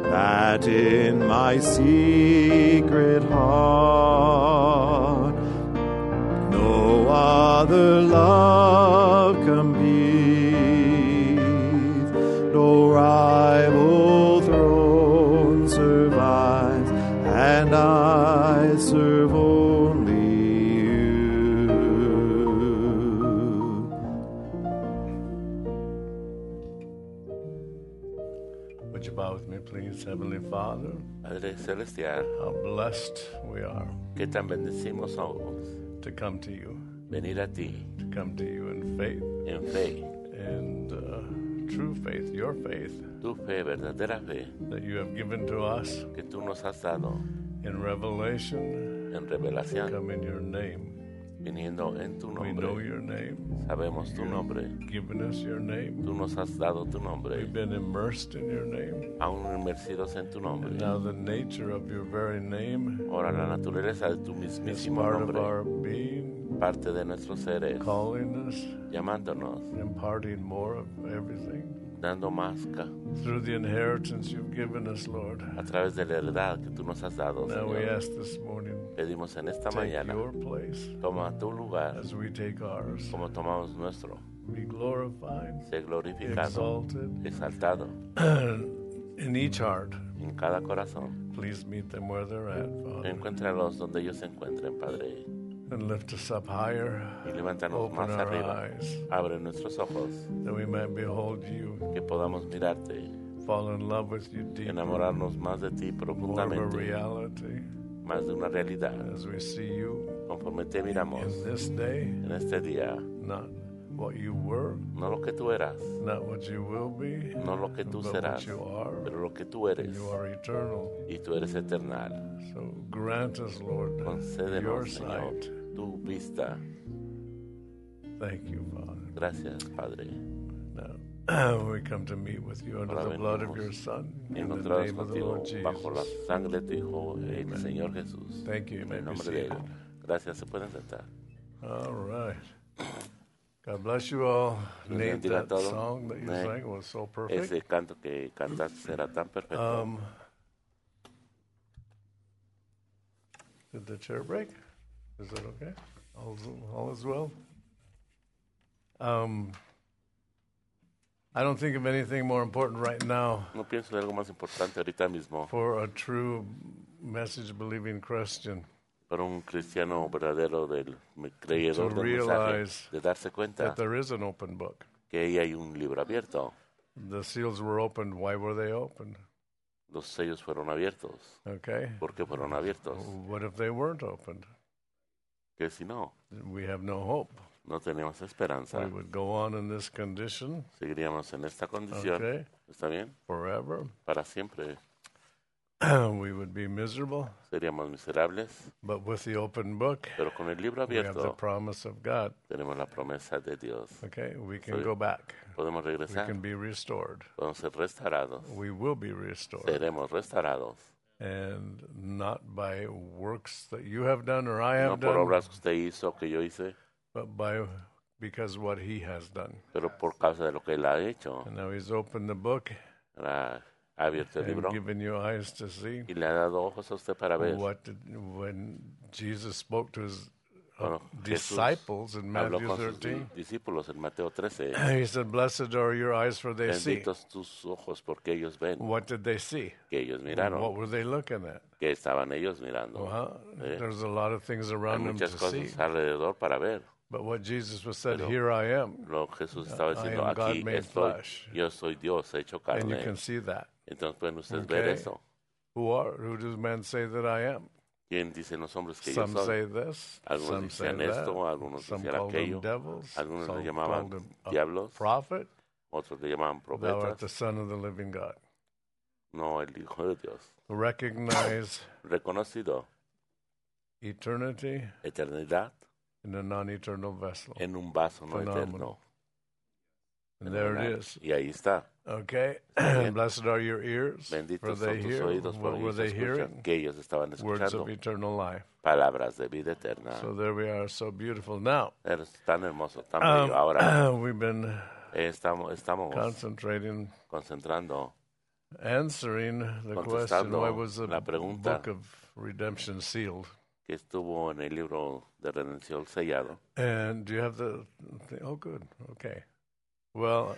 that in my secret heart no other love competes, no rival throne survives, and I serve only you. Would you bow with me, please, Heavenly Father? Padre Celestial, How blessed we are que tan bendecimos somos to come to you, venir a ti to come to you in faith en fe, and true faith, your faith, tu fe, verdadera fe, that you have given to us que tú nos has dado in revelation. en revelación, Come in your name. viniendo en tu We know nombre. your name. Sabemos tu nombre, Given us your name. tú nos has dado tu nombre, We've been immersed in your name. aún inmersidos en tu nombre. And now the nature of your very name Ahora la naturaleza de tu is mismísimo part of nombre, our being, parte de nuestros seres, calling us, llamándonos, imparting more of everything. dando más Through the inheritance you've given us, Lord. a través de la heredad que tú nos has dado, Now we Señor. ask this morning, Pedimos en esta take mañana, your place toma tu lugar as we take ours. como tomamos nuestro. Be glorified, Sé glorificado, exalted exaltado in each heart. en cada corazón. Please meet them where they're at, Father. Encuéntralos donde ellos se encuentren, Padre, And lift us up higher. y levántanos Open más our arriba. eyes Abre nuestros ojos, that we might behold you, que podamos mirarte, fall in love with you deeply, enamorarnos más de ti more of a profundamente, reality más de una realidad. as we see you Conforme te miramos in this day, en este día, not what you were, no lo que tú eras, not what you will be, no lo que tú but serás, what you are. pero lo que tú eres, You are eternal. y tú eres eternal. So grant us, Lord, your Concédenos, Señor, sight. tu vista. Thank you, Father. Gracias, Padre. Now we come to meet with you under Ahora the blood of venimos your Son, in the Encontrados name of the contigo Lord bajo la Jesus. sangre de tu Hijo, el Señor Jesús. Thank you. You En may el be nombre de Él. seated. Gracias, se pueden sentar. All right. God bless you all. Dios Nate, bendiga a that todos. song that you Nate, sang was so perfect. Ese canto que cantaste era tan perfecto. Did the chair break? Is it okay? All is well? I don't think of anything more important right now No pienso en algo más importante ahorita mismo for a true message-believing Christian para un cristiano verdadero del creedor To del mensaje, realize de darse cuenta that there is an open book. que ahí hay un libro abierto. The seals were opened. Why were they opened? Los sellos fueron abiertos. Okay. ¿Por qué fueron abiertos? What if they weren't opened? Que si no, We have no hope. no tenemos esperanza. We would go on in this condition, Seguiríamos en esta condición. okay, ¿Está bien? forever. Para siempre We would be miserable. seríamos miserables. But with the open book, Pero con el libro we have the abierto promise of God. tenemos la promesa de Dios. Okay, we can So- go back. Podemos We regresar. can be restored. Podemos ser restaurados. We will be restored. Seremos restaurados. And not by works that you have done or I No have por done, obras que usted hizo, que yo hice, but because what he has done. pero por causa de lo que Él ha hecho. And now he's opened the book Ha abierto el and libro given you eyes to see y le ha dado ojos a usted para ver. when Jesus spoke to his Bueno, Jesús disciples in habló Matthew con sus 13. discípulos en Mateo 13. He said, "Blessed are your eyes, for they see." Benditos tus ojos porque ellos ven. What did they see? Que ellos What miraron. were they looking at? Que estaban ellos mirando. There's a lot of things Hay around them to muchas see. cosas alrededor para ver. But what Jesus was said, Pero "Here I am," Lo que Jesús estaba I diciendo, am God aquí made estoy. flesh. Yo soy Dios hecho and you carne. can see that. Entonces pueden ustedes ver Okay. eso. Who do men say that I am? ¿Quién dicen los hombres que yo Some soy? say this, Algunos some say decían that, esto, algunos some decían call them aquello, devils, algunos le some llamaban called him a diablos, prophet. otros le llamaban Thou art the profetas. Son of the living God. No, el Hijo de Dios. Recognize Reconocido eternity eternidad in a non-eternal vessel. en un vaso no Phenomenal. eterno. And there Fenomenal. it is. Y ahí está. Okay. bien. Blessed are your ears, for Benditos they son tus hear. oídos por What were ellos they escuchan, hearing? que ellos estaban Words escuchando of eternal life. palabras de vida eterna. So there we are, so beautiful. Now, Es tan hermoso, tan bello. Ahora we've been estamos concentrating concentrando answering the question, Contestando why was the la pregunta. book of redemption sealed? Que estuvo en el libro de redención sellado. And do you have the thing? Oh, good. Okay. Well,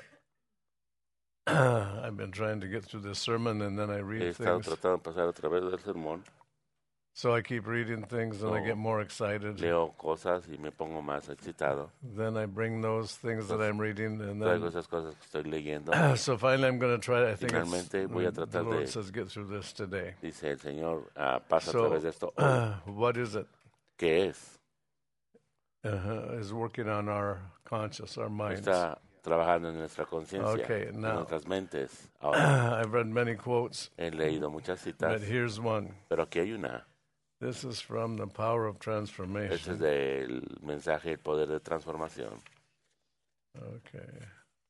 I've been trying to get through this sermon, and then I He read estado things. tratando de pasar a través del sermón. So I keep reading things, and I No. get more excited. Leo cosas y me pongo más excitado. Then I bring those things that I'm reading, and Traigo then esas cosas que estoy leyendo. so finally I'm going to try. I think it's, Finalmente voy a the tratar Lord de- says, get through this today. Dice el Señor, pasa a So, través de esto hoy. what is it? ¿Qué es? Is working on our conscious, our minds. Está trabajando en nuestra conciencia, Okay, en now- nuestras mentes. Ahora, I've read many quotes, he leído muchas but citas, here's one. pero aquí hay una. This is from the Power of Este Transformation. es del mensaje El Poder de Transformación. Okay.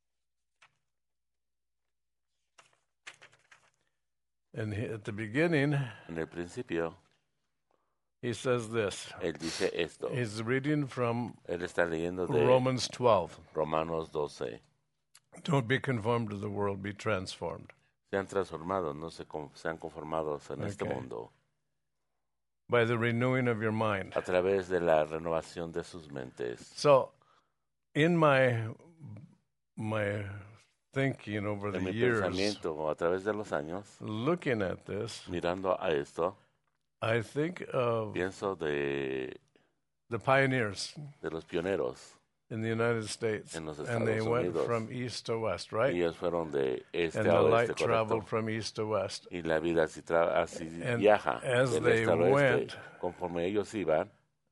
And at the beginning, En el principio, he says this. él dice esto. He's reading from Él está leyendo de Romans 12. Romanos 12. Don't be conformed to the world, be transformed Sean transformados, no sean conformados en este Okay. mundo. by the renewing of your mind. A través de la renovación de sus mentes. So, in my thinking over En the mi years, pensamiento, a través de los años, looking at this, mirando a esto, I think of pienso de the pioneers los pioneros. in the United States, En los and they Estados went Unidos. from east to west, right? Ellos fueron de este And a the oeste, light correcto. traveled from east to west. Y la vida así, así And viaja as del they este al oeste. went, Conforme ellos iban,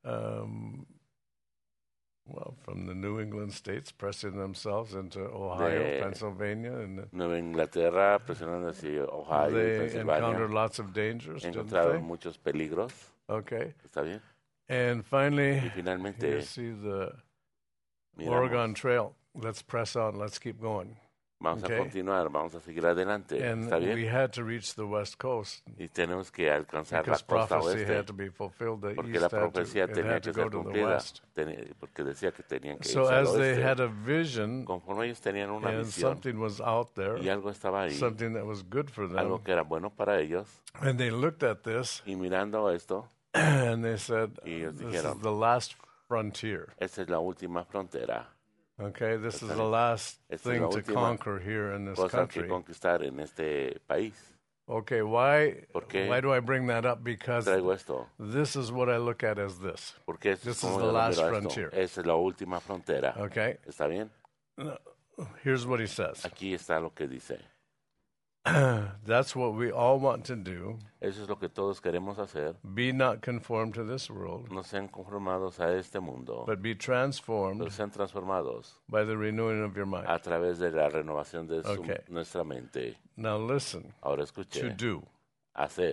Well, from the New England states, pressing themselves into Ohio, De Pennsylvania, and Nueva Inglaterra, presionando hacia Ohio y they Pensilvania, encountered lots of dangers, didn't encontraron they? muchos peligros. Okay. ¿Está bien? And finally, Y finalmente, you see the miramos, Oregon Trail. Let's press on. Let's keep going. vamos okay. a continuar, vamos a seguir adelante. And ¿Está we bien? had to reach the West Coast Y tenemos que alcanzar la because costa prophecy oeste, had to be fulfilled. The porque east la had to, profecía it tenía had que to go ser to the cumplida, west. porque decía que tenían que So irse al as they oeste. had a vision Conforme ellos tenían una and visión something was out there, y algo estaba ahí, something that was good for them, algo que era bueno para ellos, and they looked at this y mirando esto, and they said, Y ellos "This dijeron, is the last frontier." esta es la última frontera, Okay, this is Esta- the last esta es thing la to última conquer here in this cosa que country. conquistar en este país. Okay, why ¿Por qué? why do I bring that up? Because Traigo esto, this is what I look at as this. porque This is como the yo lo last miro a esto, frontier. esa es la última frontera. Okay, ¿Está bien? here's what he says. Aquí está lo que dice. That's what we all want to do. Eso es lo que todos queremos hacer. Be not conformed to this world, No sean conformados a este mundo, but be transformed pero sean transformados by the renewing of your mind. a través de la renovación de Okay. nuestra mente. Now listen, Ahora to escuche, do. hacer,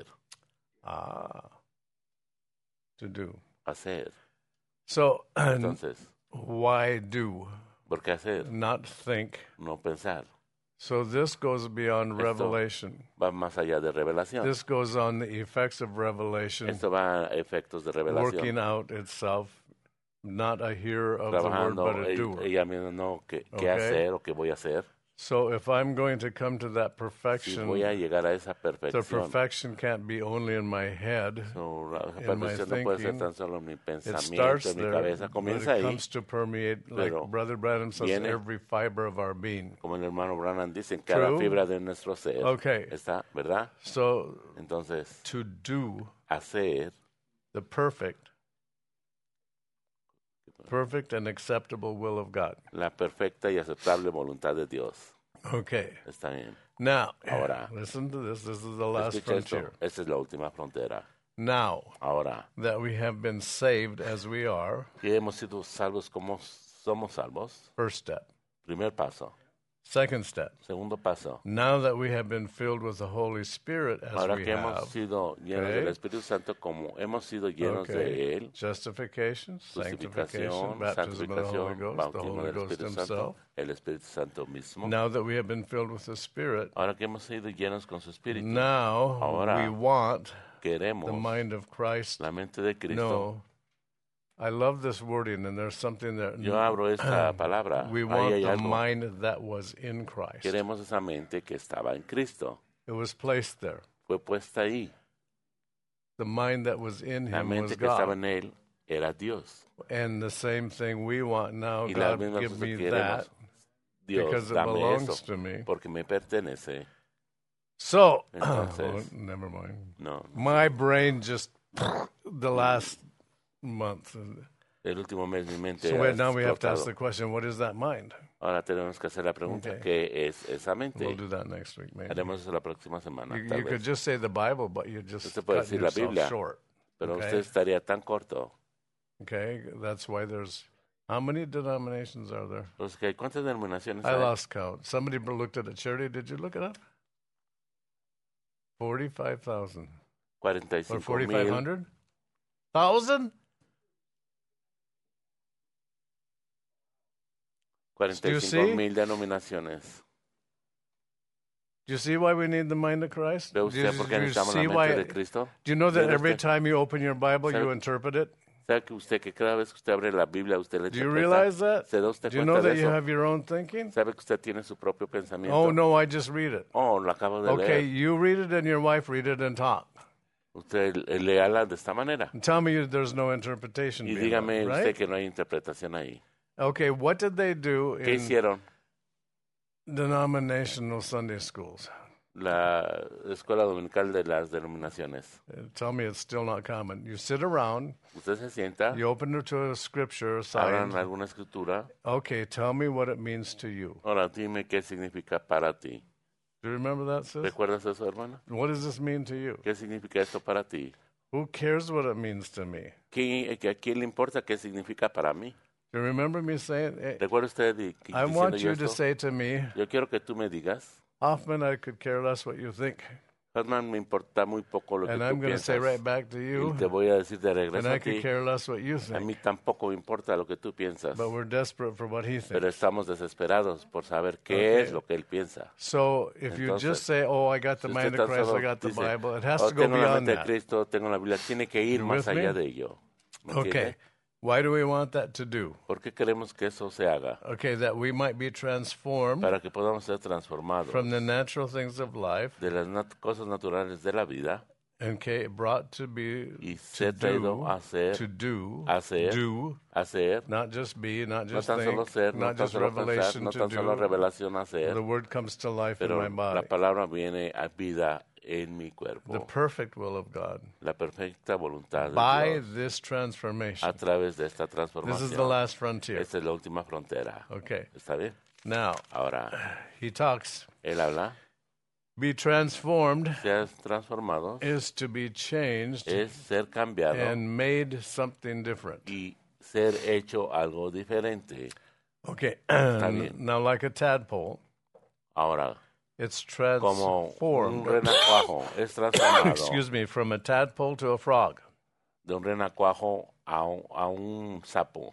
To do. hacer. So, Entonces, why do? ¿por qué hacer? Not think. No pensar. So this goes beyond Esto revelation. va más allá de revelación. This goes on the effects of revelation, Esto va a efectos de working revelación. out itself, not a hearer of the word, Trabajando but a doer. ella misma no qué Okay. hacer o qué voy a hacer. So if I'm going to come to that Si perfection, voy a llegar a esa the perfección. perfection can't be only in my head. So, la in my perfección no puede ser thinking, tan solo en mi It pensamiento, starts en mi there, cabeza. but Comienza it ahí, comes to permeate, like Pero Brother Branham says, viene- every fiber of our being. como el hermano Branham dice, en cada True. fibra de nuestro ser. Okay. Está, ¿verdad? So Entonces, to do hacer the perfect and acceptable will of God. la perfecta y aceptable voluntad de Dios. Okay. Está bien. Now, Ahora. listen to this. This is the last Escucha esto. frontier. Esta es la última frontera. Now Ahora, that we have been saved as we are, que hemos sido salvos como somos salvos. first step. Primer paso. Second step. Segundo paso. Now that we have been filled with the Holy Spirit as Ahora we que hemos have, sido llenos Okay. del Espíritu Santo, como hemos sido llenos okay, de Él, justification, sanctification, justificación, baptism of the Holy santificación, Ghost, the bautismo Holy del Ghost Espíritu Himself. Santo, el Espíritu Santo mismo. Now that we have been filled with the Spirit, Ahora que hemos sido llenos con su Espíritu, now Ahora. we want queremos the mind of Christ. la mente de Cristo. No, I love this wording, and there's something that Yo abro esta palabra. we Ahí want hay the algo. mind that was in Christ. Queremos esa mente que estaba en Cristo. It was placed there. fue puesta ahí. The mind that was in La him was mente que estaba God. en él era Dios. And the same thing we want now. Y la God, misma give cosa me que that queremos. Dios, because it dame belongs eso, to me. porque me pertenece. So, Entonces, never mind. no. My brain just the last month. El último mes mi mente So ha now we have to ask explotado. the question, what is that mind? Ahora tenemos que hacer la pregunta, Okay. ¿qué es esa We'll mente? do that next week, maybe. Haremos eso la próxima semana, You tal could vez. just say the Bible, but you're just Usted puede cutting decir la yourself Biblia, short. pero Okay. usted estaría tan corto. Okay, that's why there's how many denominations are there? Pues, ¿cuántas denominaciones I hay? lost count. Somebody looked at a charity. Did you look it up? 45,000 or 45,000. 4,500? 1,000? 45,000 denominaciones. Do you see why we need the mind of Christ? ¿Ve Do usted por qué you necesitamos la see mente why? de Cristo? Do you know that ¿Ve every usted? time you open your Bible, you ¿Sabe? interpret it? ¿Sabe que usted que cada vez que usted abre la Biblia, usted le Do you interpreta? realize that? ¿Se da usted Do you know cuenta de that you eso? have your own thinking? ¿Sabe que usted tiene su propio pensamiento? Oh, no, I just read it. Oh, lo acabo de Okay, leer. you read it and your wife read it and talk. Usted léala de esta manera. And tell me there's no interpretation Y being dígame done, usted right? que no hay interpretación ahí. Okay, what did they do ¿Qué in hicieron? denominational Sunday schools? La escuela dominical de las denominaciones. Tell me it's still not common. You sit around, Usted se sienta, you open it to a scripture abran sign. alguna escritura. Okay, tell me what it means to you. Ahora dime qué significa para ti. Do you remember that, sis? ¿Recuerdas eso, hermana? What does this mean to you? ¿Qué significa esto para ti? Who cares what it means to me? ¿A quién le importa qué significa para mí? Do you remember me saying, hey, ¿Recuerda usted I diciendo want yo you to esto? say to me, Yo quiero que tú me digas, Hoffman, I could care less what you think. Hoffman, me importa muy poco lo que And tú I'm going to say piensas. right back to Y you, te voy a decir de and regreso I a could ti, care less what you a mí think. tampoco me importa lo que tú piensas, But we're desperate for what he pero thinks. estamos desesperados por saber qué Okay. es lo que él piensa. So if you Entonces, just say, oh, I got the Si mind usted of tan Christ, solo I got the dice, Bible, it has "Oh, to go tengo la beyond mente de that. Cristo, tengo la Biblia, tiene que ir You más with me? allá de ello. ¿Me entiende? Okay. Why do we want that to do? ¿Por qué queremos que eso se haga? Okay, that we might be transformed Para que podamos ser transformados from the natural things of life, de las cosas naturales de la vida okay, brought to be y to ser traído a hacer, do, hacer, not just be, not no just tan solo think, ser, no not tan just solo pensar, revelation no to tan solo do. revelación hacer, The word comes to life in pero my la body. palabra viene a vida en mi The cuerpo. perfect will of God. La perfecta voluntad de By Dios this transformation. a través de esta This is the transformación. last frontier. Esta es la última frontera. Okay. ¿Está bien? Now, Ahora, he talks. él habla, Be transformed seas transformado, is to be changed es ser cambiado and made something different. y ser hecho algo diferente. Okay. bien. Now, like a tadpole, Ahora, it's como un transformed. renacuajo, es transformado Excuse me, from a tadpole to a frog. de un renacuajo a un sapo.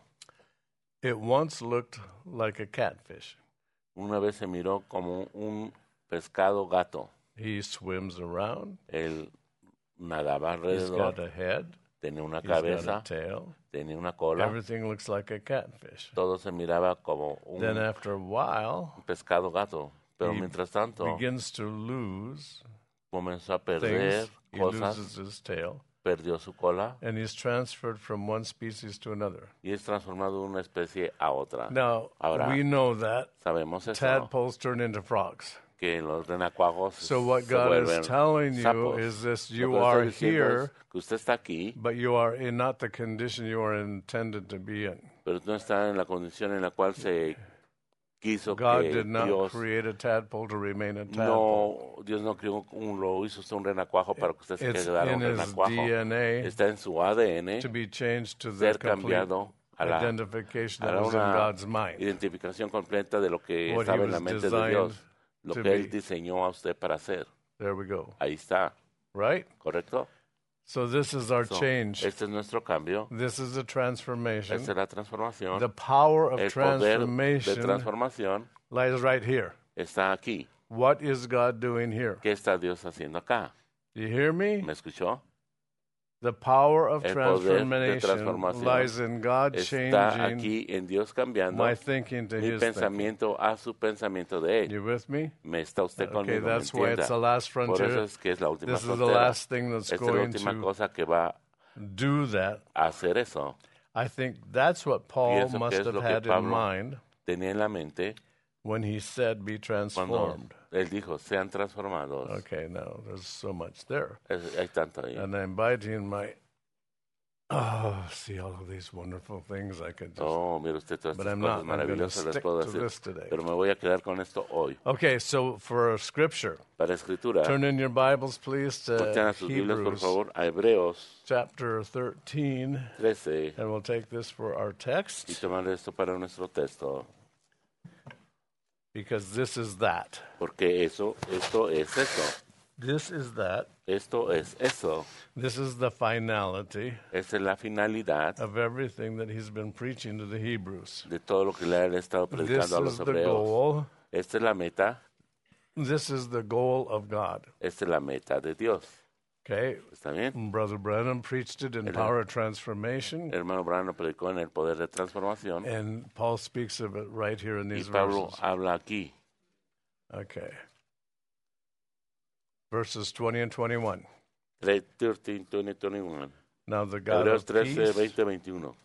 It once looked like a catfish. Una vez se miró como un pescado gato. He swims around. Él nadaba He's got alrededor, a head. tenía una He's got a cabeza, tail. tenía una cola. Everything looks like a catfish. Todo se miraba como Then un after a while, pescado gato. Pero he mientras tanto, begins to lose comenzó a perder things. He cosas, loses his tail. perdió su cola And he's transferred from one species to another. y es transformado de una especie a otra. Now, Ahora, we know that sabemos eso, tadpoles turn into frogs. que los renacuajos So what se God vuelven is telling you sapos. is this: Lo you que are estoy diciendo here, es que usted está aquí, but you are in not the condition you are intended to be in. pero no está en la condición en la cual se quiso God que did not Dios create a tadpole to remain a tadpole. no, Dios no creó lo hizo usted un renacuajo para que usted se It's quedara in un his renacuajo. DNA Está en su ADN to be changed to the ser complete cambiado a la identification a that was in una God's mind. identificación completa de lo que What he estaba en la was mente de designed Dios, lo to que Él be. diseñó a usted para hacer. There we go. Ahí está, Right? ¿correcto? So this is our So, change. este es nuestro cambio, This is the transformation. esta es la transformación. The power of El poder de transformation transformación lies right here. está aquí. What is God doing here? ¿Qué está Dios haciendo acá? Do you hear me? ¿Me escuchó? The power of El poder de transformation transformación lies in God está changing aquí en Dios cambiando my thinking to mi His thinking. pensamiento a su pensamiento de Él. You with me? ¿Me está usted Okay, conmigo? ¿Me that's why it's entienda? the last Por eso frontier. es que es la última This is the frontera. last thing that's Esta es la going última to cosa que va do that. a hacer eso. I think that's what Paul Pienso que must es have lo que had in Pablo mind tenía en la mente when he said, be cuando transformed. él dijo, sean transformados. Okay, now there's so much there. Hay tanto ahí. And I'm biting my, see all of these wonderful things I could just, Oh, mire usted todas but estas I'm cosas not. I'm going to maravillosas les stick puedo to decir. this today. Pero me voy a quedar con esto hoy. Okay, so for scripture, Para escritura, turn in your Bibles, please, voltean to a sus Biblias, por Hebrews favor, a Hebreos chapter 13, 13 and we'll take this for our y text, tomar esto para nuestro texto. because this is that. Porque esto es eso. This is that. Esto es eso. This is the finality Esa es la finalidad of everything that he's been preaching to the Hebrews. de todo lo que le han estado This predicando a is los the hebreos. goal. Esta es la meta. This is the goal of God. Esta es la meta de Dios. Okay? ¿Está bien? Brother Branham preached it in Power of Transformation, El hermano Brano predicó en el poder de transformación and Paul speaks of it right here in y these Pablo verses. habla aquí. Okay. Verses 20 and 21. 13, 20, 21. Now the God Hebreos of 13, peace, 20, 21.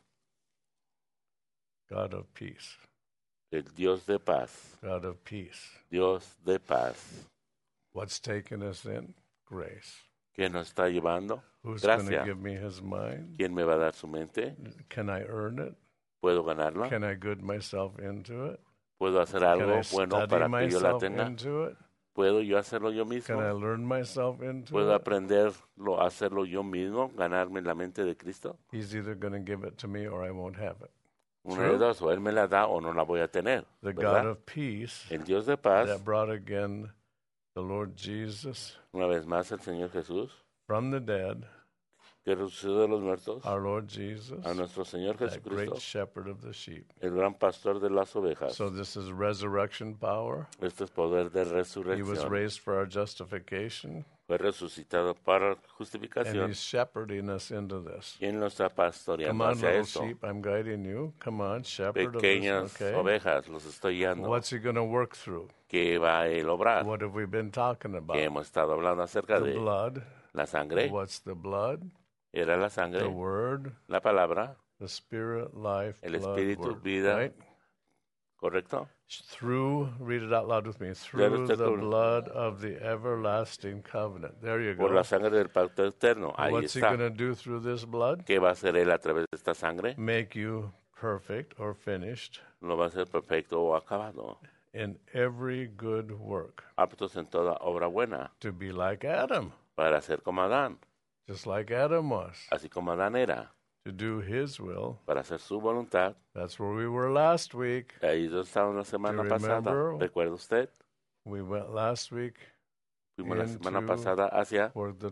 God of peace, El Dios de paz. God of peace. Dios de paz. What's taken us in? Grace. ¿Quién nos está llevando? Who's going to Gracia. give me his mind? ¿Quién me va a dar su mente? Can I earn it? ¿Puedo ganarla? Can I good myself into it? ¿Puedo hacer Can algo I bueno study para que yo la myself tenga? into it? ¿Puedo yo hacerlo yo Can I mismo? learn myself into ¿Puedo it? aprenderlo, hacerlo yo mismo, ganarme la mente de Cristo? He's either going to give it to me or I won't have it. Una de dos, o Él me la da o no la voy a tener. The God ¿Verdad? of peace El Dios de paz, that brought again the Lord Jesus una vez más el Señor Jesús, from the dead, que resucitó de los muertos, our Lord Jesus, a nuestro Señor that great Jesucristo, shepherd of the sheep. el gran pastor de las ovejas. So this is resurrection power. Este es poder de He was resurrección. raised for our justification, Fue resucitado para and justificación. he's shepherding us into this. ¿Quién lo está Come pastoreando on, hacia little esto? sheep, I'm guiding you. Come on, shepherd of Pequeñas this. Okay. ovejas, los estoy guiando. What's he going to work through? ¿Qué va él a obrar? What have we been talking Que about? hemos estado hablando acerca The de blood. la sangre. What's the blood? Era la The sangre, word, la palabra, the spirit, life, el blood, espíritu, word, vida. right? ¿correcto? Through, read it out loud with me, Léalo through usted the con- blood of the everlasting covenant. There you Por go. la sangre del pacto eterno. Ahí What's he está. going to do through this blood? ¿Qué va a hacer él a través de esta sangre? Make you perfect or finished Lo va a hacer perfecto o acabado. in every good work, Aptos en toda obra buena. to be like Adam, Para ser como Adán. just like Adam was, Así como Adán era. to do his will. Para hacer su voluntad. That's where we were last week. Ahí estábamos la semana Do you pasada. remember? ¿Recuerda usted? We went last week Fuimos la semana Into- pasada hacia where the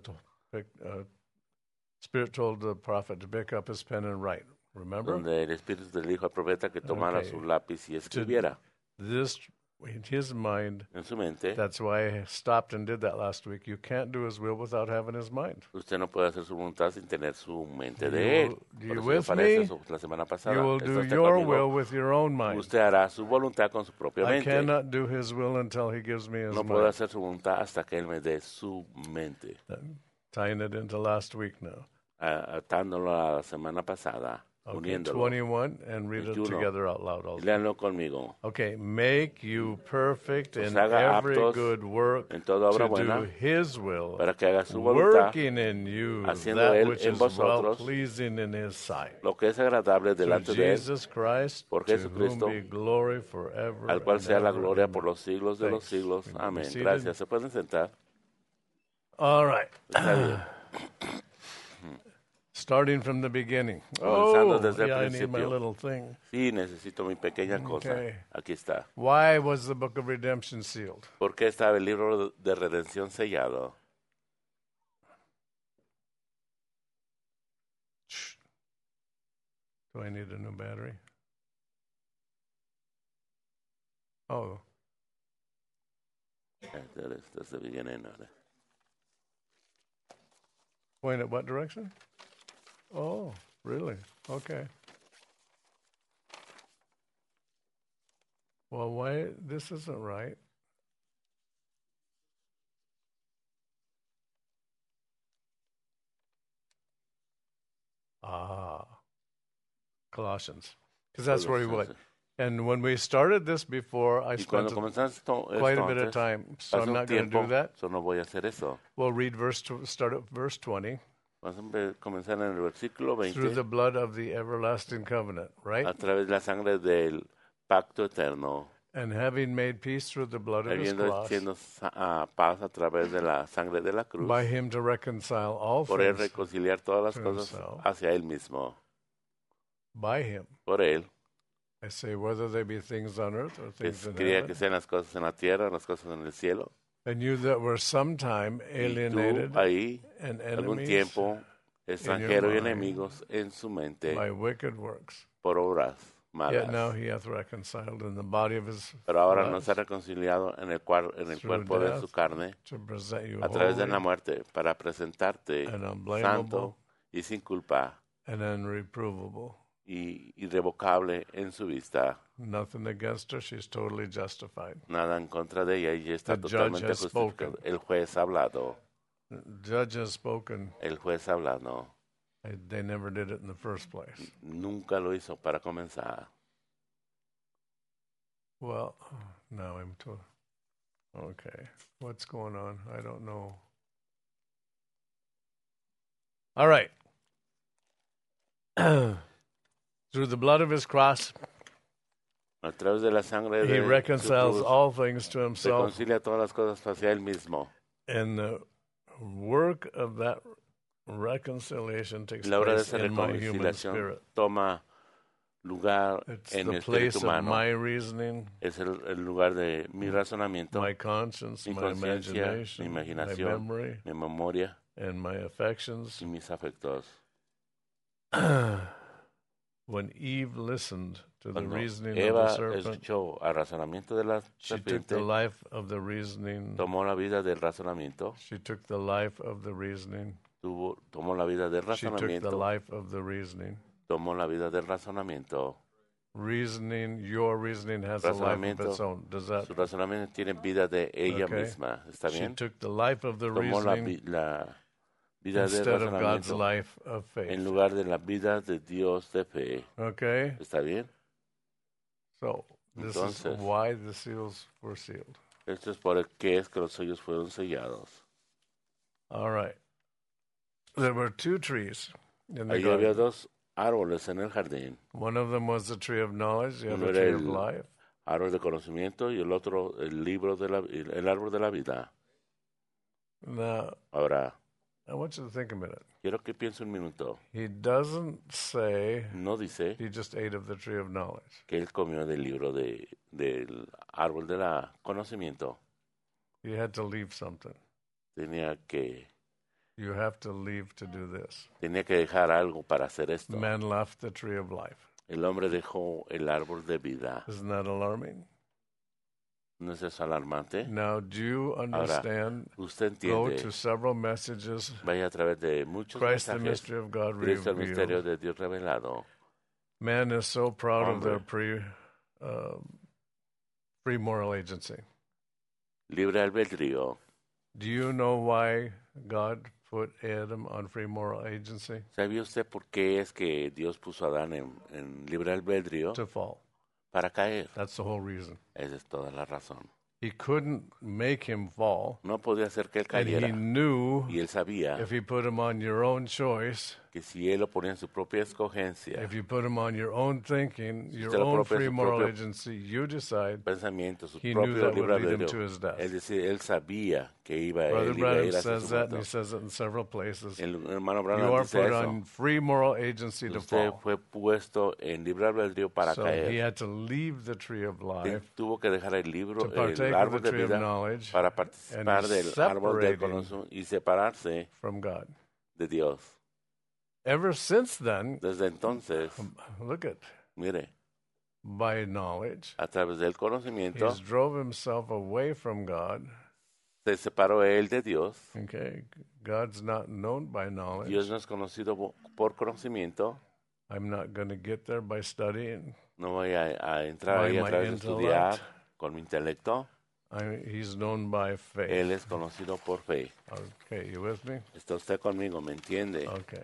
Spirit told the prophet to pick up his pen and write. Remember? donde el Espíritu le dijo al profeta que tomara Okay. su lápiz y escribiera This, in his mind, en su mente. that's why I stopped and did that last week. You can't do his will without having his mind. Usted no puede hacer su voluntad sin tener su mente You de él. will- Por you eso with yo paré me? eso la semana pasada. You will ¿Está do usted your conmigo? will with your own mind. Usted hará su voluntad con su propia I mente. cannot do his will until he gives me his No puedo mind. hacer su voluntad hasta que él me dé su mente. Tying it into last week now. Atándolo a la semana pasada, Okay, uniéndolo. 21, and read it 21. together out loud also. Léanlo conmigo. Okay, make you perfect Os in haga every aptos good work en toda obra to buena, do his will, para que haga su voluntad, working in you haciendo that él which en is vosotros well-pleasing in his sight. lo que es agradable Through delante de él, Jesus Christ, por to Jesucristo, whom be glory forever al cual and sea la ever. gloria Amen. por los siglos de los Thanks. siglos. You may be Amén. seated. Gracias. ¿Se pueden sentar? All right. Está bien. Starting from the beginning. Comenzando Oh, desde el yeah, I need my principio. little thing. Sí, necesito mi pequeña cosa. Okay. Aquí está. Why was the book of redemption sealed? ¿Por qué estaba el libro de redención sellado? Do I need a new battery? Oh, Desde the beginning. point at what direction? Oh, really? Okay. Well, why this isn't right? Colossians, because that's where he went. And when we started this before, I Y spent cuando comenzamos quite a esto bit of antes, time, so pasó I'm un not going to tiempo, do that. so no voy a hacer eso. We'll read start at verse 20. Vamos a comenzar en el versículo Through 20, the blood of the everlasting covenant, right? a través de la sangre del pacto eterno, And having made peace through the blood of his habiendo cross, haciendo paz a través de la sangre de la cruz, by him to reconcile all por él things reconciliar todas las to cosas himself. hacia él mismo, by him. por él, I say, whether they be things on earth or que things in quería que heaven. sean las cosas en la tierra, las cosas en el cielo. And you that were sometime Y alienated tú ahí, and algún enemies tiempo, extranjero y mind enemigos en su mente by wicked works. por obras Yet now malas. he hath reconciled in the body of his Pero ahora flesh nos ha reconciliado en el through cuerpo de su death carne to present you a través de holy la muerte para presentarte and unblameable santo y sin culpa and unreprovable. y irrevocable en su vista. Nothing against her. She's totally justified. Nada en contra de ella y está The judge totalmente has justificado. spoken. El juez ha hablado. The judge has spoken. El juez ha hablado. They never did it in the first place. Nunca lo hizo para comenzar. Well, now I'm to. Okay. What's going on? I don't know. All right. Through the blood of his cross, A través de la sangre he de su reconciles cruz, all things to himself, reconcilia todas las cosas hacia él mismo. and the work of that reconciliation takes La obra de place esa in my human reconciliación spirit. toma lugar It's en mi the place espíritu of humano. my reasoning, Es el lugar de mi razonamiento, my conscience, mi my conciencia, mi imagination, my imaginación, memory, mi memoria and my affections. y mis afectos. When Eve listened to the Cuando reasoning of the Eva serpent, escuchó al razonamiento de la she took serpiente, the life of the reasoning. tomó la vida del razonamiento, She took the life of the reasoning. tomó la vida del She took the razonamiento, life of the reasoning. tomó la vida del razonamiento. Reasoning, your reasoning has a life of its own. Does that? Su razonamiento tiene vida de ella Okay. misma. ¿Está She bien? took the life of the Tomó la reasoning vida del instead of God's razonamiento life of en faith. lugar de la vida de Dios de fe. Okay, ¿Está bien? so this is Entonces, why the seals were sealed. esto es por el que es que los sellos fueron sellados. All right. There were two trees in the Allí había garden. dos árboles en el jardín. One of them was the tree of knowledge, the Uno other era tree of el life. árbol de conocimiento y el otro el árbol de la vida. Now, Ahora, I want you to think a minute. quiero que piense un minuto. He doesn't say No dice he just ate of the tree of knowledge. que él comió del libro del árbol de la conocimiento. He had to leave something. You have to leave to do this. Tenía que dejar algo para hacer esto. Man left the tree of life. El hombre dejó el árbol de vida. Isn't that alarming? ¿No es eso alarmante? Now, do you understand? Usted Go entiende. to several messages. Vaya a través de muchos Christ, the mensajes. mystery of God Cristo, el misterio revealed. de Dios revelado. Man is so proud of their Hombre. free moral agency. Libre albedrío. Do you know why God put Adam on free moral agency? ¿Sabía usted por qué es que Dios puso a Adán en libre albedrío? To fall. Para caer. That's the whole reason. Esa es toda la razón. He couldn't make him fall. No podía hacer que él And he cayera. knew Y él sabía if he put him on your own choice, que si él lo ponía en su propia escogencia, if you put him on your own thinking, your usted lo own propio en free su moral propio agency, you decide. pensamiento, su He knew propio that libre would lead him albedrío, to his death. es decir, él sabía que iba Brother a Branham ir hacia says su that, and he muerte. says it in several places. El hermano You Branham are dice put eso. on free moral agency to Usted fall. fue puesto en libre albedrío para So he caer. had to leave the tree of Él life tuvo que dejar el libro, to partake el of árbol the de tree of vida knowledge para participar and del árbol del separating conocimiento y separarse from God. de Dios. Ever since then, Desde entonces, look at, mire, by knowledge, a través del conocimiento he's drove himself away from God Se separó él de Dios. Okay, God's not known by knowledge. Dios no es conocido por conocimiento. I'm not going to get there by studying. No voy a entrar By ahí a my través de estudiar intellect. con mi intelecto. He's known by faith. Él es conocido por fe. Okay, you with me? ¿Está usted conmigo? ¿Me entiende? Okay.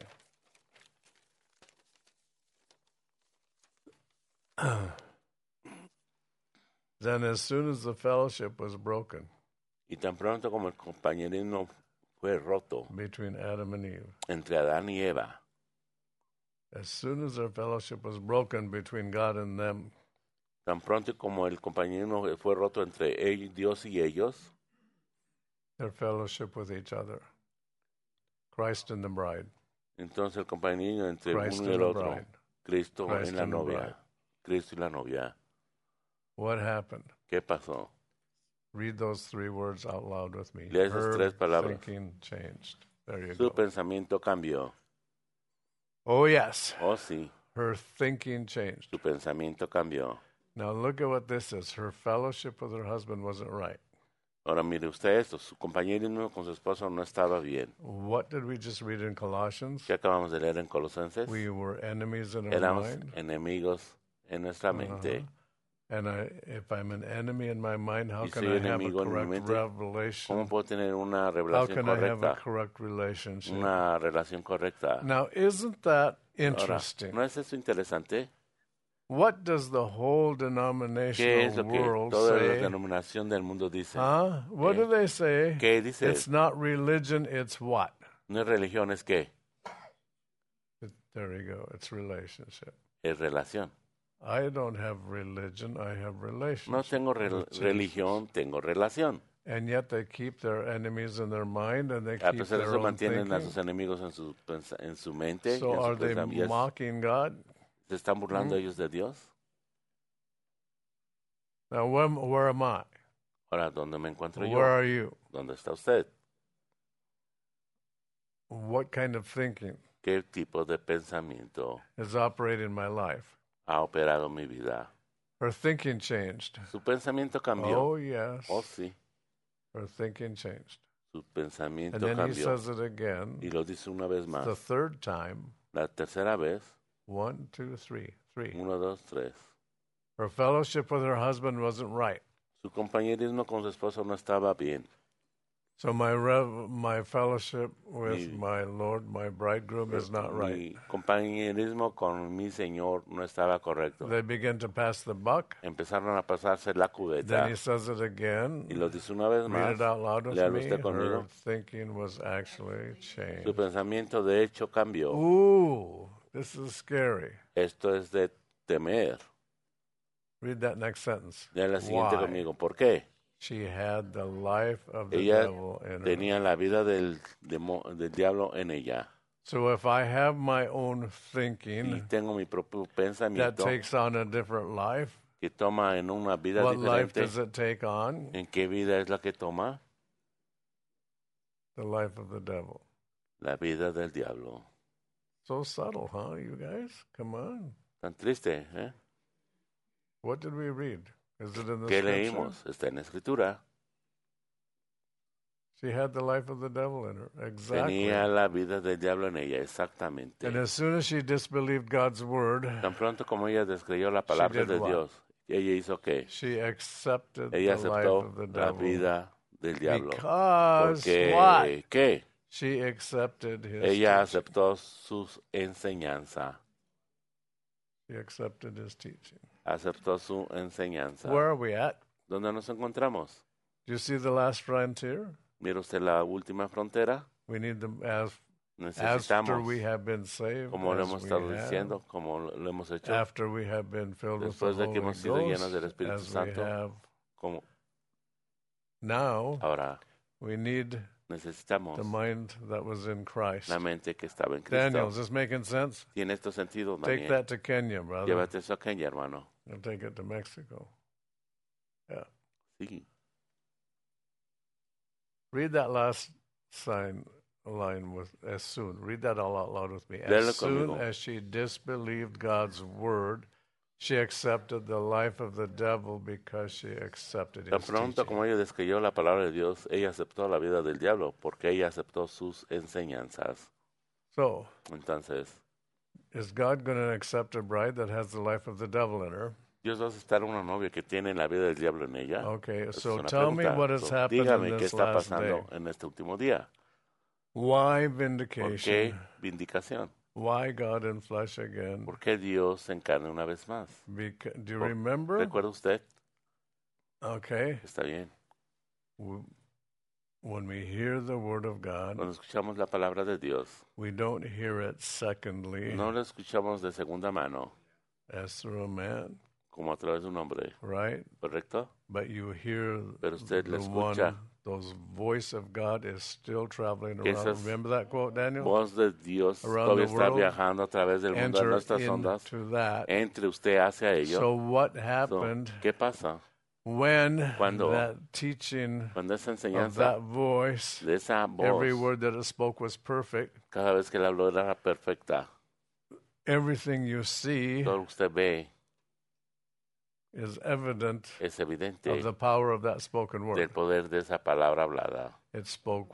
Then as soon as the fellowship was broken Y tan pronto como el compañerismo fue roto between Adam and Eve, entre Adán y Eva, as soon as their fellowship was broken between God and them, tan pronto como el compañerismo fue roto entre Dios y ellos, their fellowship with each other, Christ and the bride, entonces el compañerismo entre Christ uno y and el the otro, bride. Cristo Christ en la and the novia, bride. Cristo y la novia. What happened? ¿Qué pasó? Read those 3 words out loud with me. Lea esas Her 3 palabras. thinking changed. There you Su go. pensamiento cambió. Oh, yes. Oh, sí, Her thinking changed. su pensamiento cambió. Now look at what this is. Her fellowship with her husband wasn't right. Ahora mire usted esto, su compañerismo con su esposo no estaba bien. What did we just read in Colossians? ¿Qué acabamos de leer en Colosenses? We were enemies in our Éramos mind. enemigos en nuestra mente. And if I'm an enemy in my mind, how Y can soy I have a enemigo en mi correct mente, revelation? ¿Cómo puedo tener una How revelación can I have a correcta? correct relationship? Una relación correcta. Now, isn't that Ahora, interesting? ¿no es eso interesante? What does the whole ¿Qué es denominational lo que world toda la say? denominación del mundo dice? What do they say? ¿Qué dice? It's not religion, it's what? No es religión, es qué? There you go. It's relationship. Es relación. I don't have religion, I have relationship. No tengo with Jesus. religión, tengo relación. And yet they keep their enemies in their mind and they A keep pesar de their eso, own mantienen a thinking. sus enemigos en su mente. So en are su they pensamiento. mocking God? ¿Se están burlando ellos de Dios? Now, where am I? Ahora, ¿dónde me encuentro yo? Where are you? ¿Dónde está usted? What kind of thinking ¿Qué tipo de pensamiento is operating in my life? ha operado mi vida? Her thinking changed. Su pensamiento cambió. Oh, yes. Oh, sí. Her thinking changed. Su pensamiento And then he cambió. says it again. Y lo dice una vez más. The third time. La tercera vez. 1, 2, 3. 3. 1, 2, 3. Her fellowship with her husband wasn't right. Su compañerismo con su esposo no estaba bien. So my fellowship with Mi- my Lord, my bridegroom, is not right. Mi compañerismo con mi Señor no estaba correcto. They begin to pass the buck. Empezaron a pasarse la Then cubeta. he says it again. Y lo dice una vez Read más. it out loud with Léalo me. usted Her conmigo. thinking was actually Su changed. pensamiento de hecho cambió. Ooh, this is scary. Esto es de temer. Read that next sentence. Ya la siguiente Why? conmigo. ¿Por qué? She had the life of the Ella devil in her. tenía la vida del diablo en ella. So if I have my own Y thinking tengo mi propio that pensamiento takes on a different life, que toma en una vida what life diferente. does it take on? ¿En qué vida es la que toma? The life of the devil. La vida del diablo. So subtle, huh, you guys? Come on. Tan triste, ¿eh? What did we read? Is it in the ¿Qué scripture? leímos? Está en la escritura. She had the life of the devil in her. Exactly. Tenía la vida del diablo en ella, exactamente. And as soon as she disbelieved God's word, Tan pronto como ella descreyó la palabra did de what? Dios, ella hizo qué? she accepted Ella the life aceptó of the la devil. vida del diablo. Because what? Porque, ¿qué? She accepted his Ella teaching. aceptó sus enseñanzas. She accepted his teaching. Aceptó su enseñanza. Where are we at? ¿Dónde nos encontramos? Do you see the last frontier? Mira usted la última frontera. We need them after Necesitamos, we have been saved, como lo as hemos we estado have, diciendo, como lo hemos hecho, after we have been filled with the después de Holy que hemos sido Ghost, llenos del Espíritu as we Santo, have como now, ahora we need necesitamos the mind that was in Christ. la mente que estaba en Daniel, Cristo. is this making sense? Tiene esto sentido, Take Daniel. that to Kenya, brother. Llévate eso a Kenia, hermano. And take it to Mexico. Yeah. Sí. Read that last line with as soon. Read that all out loud with me. Léelo As soon conmigo. as she disbelieved God's word, She accepted the life of the devil because she accepted Tan his pronto teaching. como ella describió la palabra de Dios, ella aceptó la vida del diablo porque ella aceptó sus enseñanzas. So, Entonces, is God going to accept a bride that has the life of the devil in her? Dios va a aceptar una novia que tiene la vida del diablo en ella. Okay, Esa es so una tell me pregunta. what has So, happened in dígame qué this está last pasando day. en este último día. Why ¿Por vindication? qué vindicación? Why God in flesh again? ¿Por qué Dios se encarna una vez más? Do you Por- remember? ¿Recuerda usted? Okay. Está bien. When we hear the word of God, Cuando escuchamos la palabra de Dios, we don't hear it secondly no la escuchamos de segunda mano, as through a man, como a través de un hombre, right? ¿correcto? But you hear Pero usted la the escucha. those voice of God is still traveling Que around. esas Remember that quote, Daniel? Voz de Dios Around todavía the está world, viajando a través del mundo en enter nuestras ondas. into that. Entre usted hacia ello. So what So, happened ¿qué pasa? when Cuando- that teaching Cuando esa of enseñanza that voice, de esa every voz, word that it spoke was perfect, cada vez que la habló era perfecta. everything you see Todo lo que usted ve is evident es evidente of the power of that spoken del word. poder de esa palabra hablada. It spoke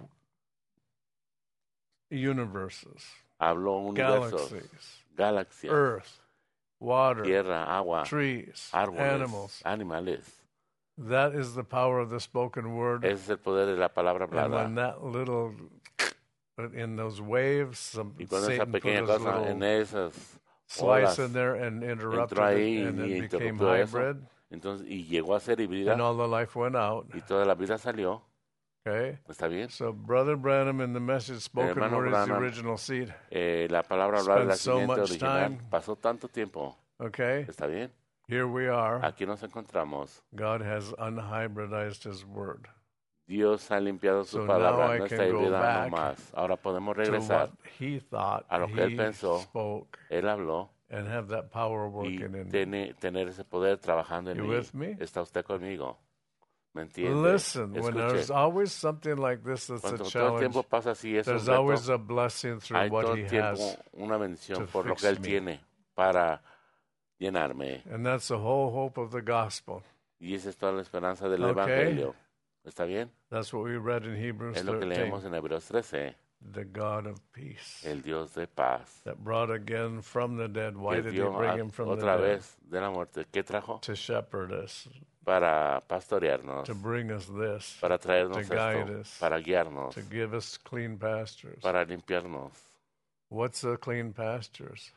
universes, Habló universos, galaxies, galaxias, earth, water, tierra, agua, trees, árboles, animals. animales. That is the power of the spoken word. Ese es el poder de la palabra And when hablada. that little, in those waves, Y cuando esa Satan put pequeña his cosa little en esas slice olas in there and interrupted entró it, ahí and y it became interrumpió eso. hybrid, Entonces, y llegó a ser híbrida and all the life went out. y toda la vida salió. Okay? ¿Está bien? So Brother Branham in the message spoken hermano word is the Branham original seed. La palabra hablada de la Spent so simiente much original time. pasó tanto tiempo. Okay? ¿Está bien? Here we are. Aquí nos encontramos. God has unhybridized his word Dios ha limpiado su So palabra, now I no está can go híbrida back más. Ahora podemos to regresar. what he thought a lo que él he pensó. spoke Él habló and have that power y working in me. tener ese poder trabajando en You mí. with me? ¿Está usted conmigo? ¿Me entiende? Listen, when there's Escuche. always something like this that's a Cuando todo el challenge, tiempo pasa así, es un there's always reto. a blessing through Hay what todo he el tiempo has. una bendición to por lo fix que él me. tiene para llenarme. And that's the whole hope of the gospel. Y esa es toda la esperanza del Okay. Evangelio. ¿Está bien? That's what we read in Hebrews Es lo que 13. leemos en Hebreos 13. The God of peace El Dios de paz. that brought again from the dead. Why Que did he dio bring him from the otra dead? vez de la muerte. ¿Qué trajo? To shepherd us, Para pastorearnos. to bring us this, Para traernos to guide esto. us, Para guiarnos. to give us clean pastures. Para limpiarnos. What's the clean pastures?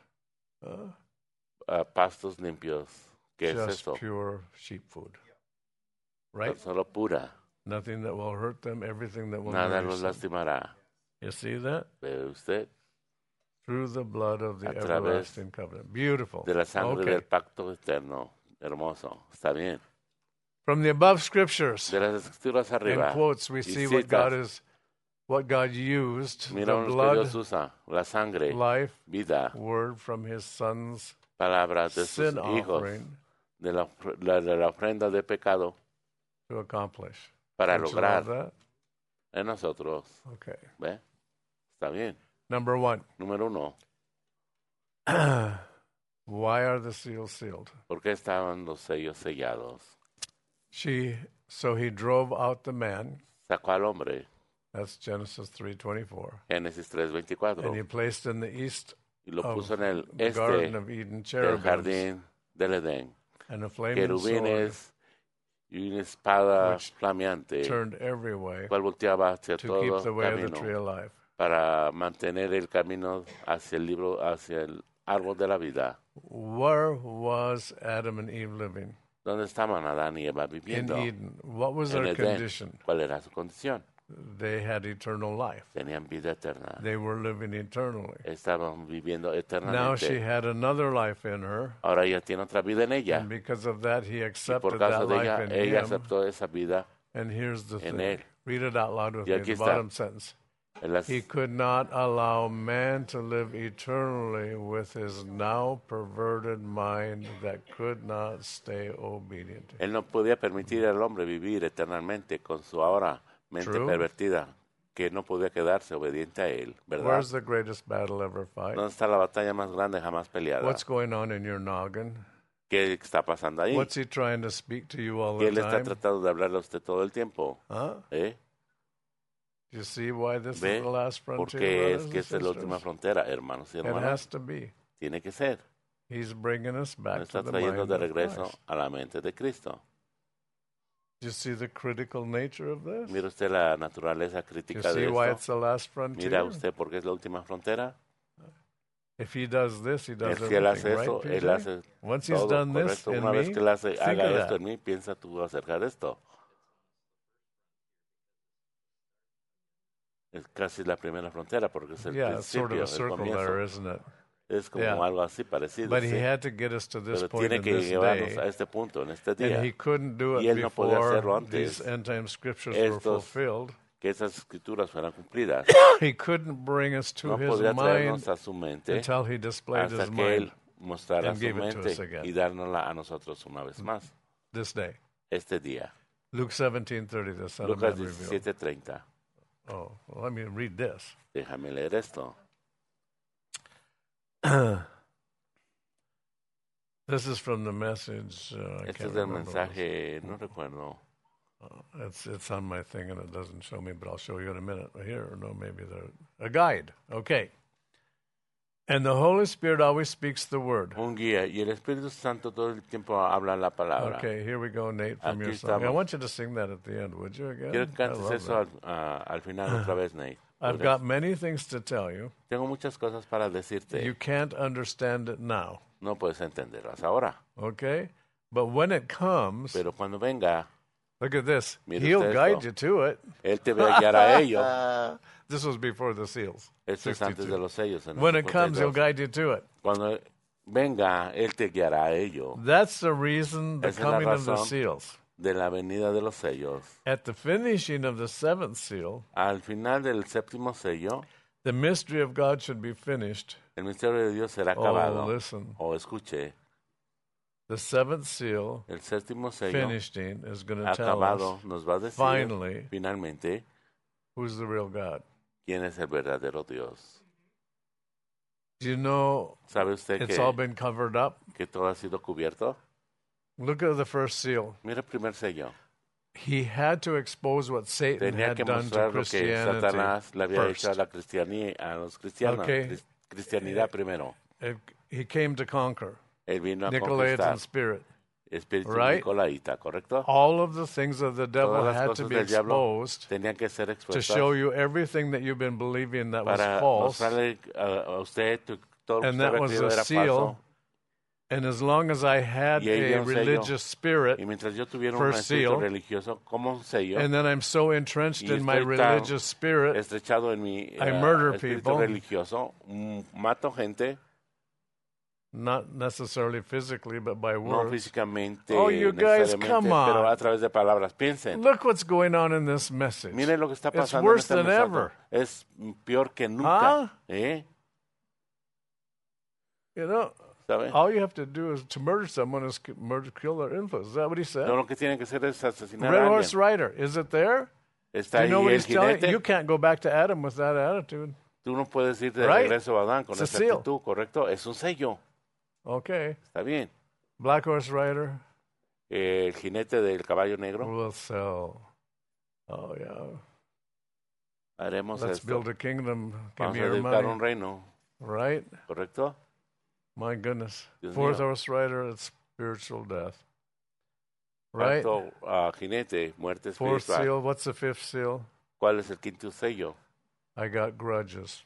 Pastos limpios. ¿Qué es Just eso? pure sheep food. Right? Solo pura. Nothing that will hurt them, everything that will Nada nourish los them. lastimará. You see that? ¿Ve usted? Through the blood of the A través everlasting covenant. Beautiful. De la sangre Okay. del pacto eterno. Hermoso. Está bien. From the above scriptures De las escrituras and arriba. quotes, we y see citas, what God used, the miramos que blood, Dios usa la sangre, life, vida, word from his son's palabras de sus sin hijos, offering de la ofrenda de pecado to accomplish. para Don't you lograr love en nosotros. that? Okay. ¿Ve? Está bien. Number one. Número 1. Why are the seals sealed? ¿Por qué estaban los sellos sellados? So he drove out the man. Sacó al hombre. That's Genesis 3:24. Génesis 3:24. And he placed in the east Y lo of puso en el the Garden este of Eden del cherubims jardín del Edén. and a flaming sword Querubines y una espada which flameante, turned every way cual volteaba hacia to todo keep the way of the camino tree alive. para mantener el camino hacia el árbol de la vida. Where was Adam and Eve living? ¿Dónde estaban Adán y Eva In viviendo? Eden. What was En their Edén. condition? ¿Cuál era su condición? They had eternal life. Tenían vida eterna. They were living eternally. Estaban viviendo Now she eternamente. had another life in her, Ahora ella tiene otra vida en ella. and because of that, he Y por accepted causa that de life ella, in ella him. aceptó esa vida And here's the en thing. él. Read it out loud with Y me, aquí the está. bottom sentence. En las- He could not allow man to live eternally with his now perverted mind that could not stay obedient to him. Él no podía permitir al hombre vivir eternamente con su ahora mente True. pervertida, que no podía quedarse obediente a él, ¿verdad? Where's the greatest battle ever fight? ¿Dónde está la batalla más grande jamás peleada? What's going on in your noggin? ¿Qué está pasando ahí? What's he trying to speak to you all Que the él está time? tratando de hablarle a usted todo el tiempo. Huh? ¿Eh? You see why this is ¿Ve? the last frontier, Porque es brothers que and esta es la última sisters? frontera, hermanos y It hermanas. has to be. Tiene que ser. He's bringing us Nos back to está the trayendo mind de of regreso Christ. a la mente de Cristo. Do you see the critical nature of this? Mira usted la naturaleza You crítica see de why esto. it's the last frontier? Mira usted por qué es la última frontera. If he does this, he does Si él hace everything, right, eso, él PJ? hace Once he's todo done this correcto. in Una vez me, que él think haga of esto that. en mí, piensa tú acerca de esto. Es casi la primera frontera porque es el Yeah, it's sort of principio, a el circle comienzo. there, isn't it? Es como Yeah. algo así parecido, But he sí. had to get us to this Pero point tiene in que this llevarnos a day, este punto, en este and día, he couldn't do Y it él no podía hacerlo before antes. these end-time scriptures were Estos- fulfilled. que esas escrituras fueran cumplidas. He couldn't bring us to No his podría mind traernos a su mente until he displayed hasta his que mind Él mostrara and su gave it to mente us again. y dárnosla a nosotros una vez más. this day. Este día, Luke 17:30, the Son of Lucas Man revealed. 17:30. Oh, well, let me read this. Déjame leer esto. This is from the message. I Este can't es del remember what it was. mensaje, no recuerdo. It's on my thing and it doesn't show me, but I'll show you in a minute. Here, or no, maybe a guide. Okay. And the Holy Spirit always speaks the word. Un guía, y el Espíritu Santo todo el tiempo habla la palabra. Okay, here we go, Nate, from Aquí your song. I estamos. want you to sing that at the end, would you again? Quiero que I cantes love eso that. al final otra vez, Nate. I've got many things to tell you. Tengo muchas cosas para decirte. You can't understand it now, No puedes entenderlas ahora. okay? But when it comes, Pero cuando venga, look at this. Mire He'll usted guide esto. you to it. Él te va a guiar a ello. This was before the seals. Esto es antes 62. de los sellos. En el When it comes, he'll 52. guide you to it. Cuando venga, Él te guiará a ello. That's the reason the Esa es la coming of the razón. seals. De la venida de los sellos. At the finishing of the seventh seal, Al final del séptimo sello, the mystery of God should be finished. el misterio de Dios será Oh, acabado. listen. O escuche, The seventh seal, el séptimo sello finishing, is going to tell acabado us nos va a decir finally finalmente who's the real God. quién es el verdadero Dios. Do you know ¿Sabe usted it's all been covered up? que todo ha sido cubierto? Look at the first seal. Mira el primer sello. He had to expose what Satan Tenía had que done to mostrar lo que Christianity Satanás le había hecho a first. la a los cristianos. Okay. Cristianidad primero. He came to conquer. Él vino a Nicolaitan conquistar spirit. espíritu Right? nicolaíta, ¿correcto? All of the things of the devil Todas las had to cosas be del diablo exposed tenían que ser to expuestas show you everything that you've been believing that was para false. mostrarle a usted todo lo que And usted that había was creído a era seal. falso. And as long as I had Y ahí a había un sello. religious spirit, Y mientras yo tuviera un First espíritu seal. religioso como un sello, and then I'm so entrenched Y in my estoy tan religious spirit, estrechado en mi I murder espíritu people. religioso, mato gente, not necessarily physically, but by no words. físicamente, Oh, you guys, necesariamente, come pero on. a través de palabras. Piensen, Look what's going on in this message. miren lo que está It's pasando en worse este than mensaje. ever. Es peor que nunca. Huh? You know, ¿Sabe? all you have to do is to murder someone is kill their influence. Is that what he said? Todo lo que tienen que hacer es asesinar Red a Horse alguien. Rider, is it there? Está Do you ahí know what el he's telling? jinete. You can't go back to Adam with that attitude. Tú no puedes ir de Right? regreso a Adán con It's a esa seal. actitud, ¿correcto? Es un sello. Okay. Está bien. Black Horse Rider El jinete del caballo negro. will sell. Oh, yeah. Haremos Let's esto. build a kingdom. Give Vamos me a your dedicar un money. reino, Right? ¿correcto? My goodness. Dios Fourth mío. Horse Rider, it's spiritual death. Right? Cuarto jinete, muerte Fourth espiritual. seal. What's the fifth seal? ¿Cuál es el quinto sello? I got grudges.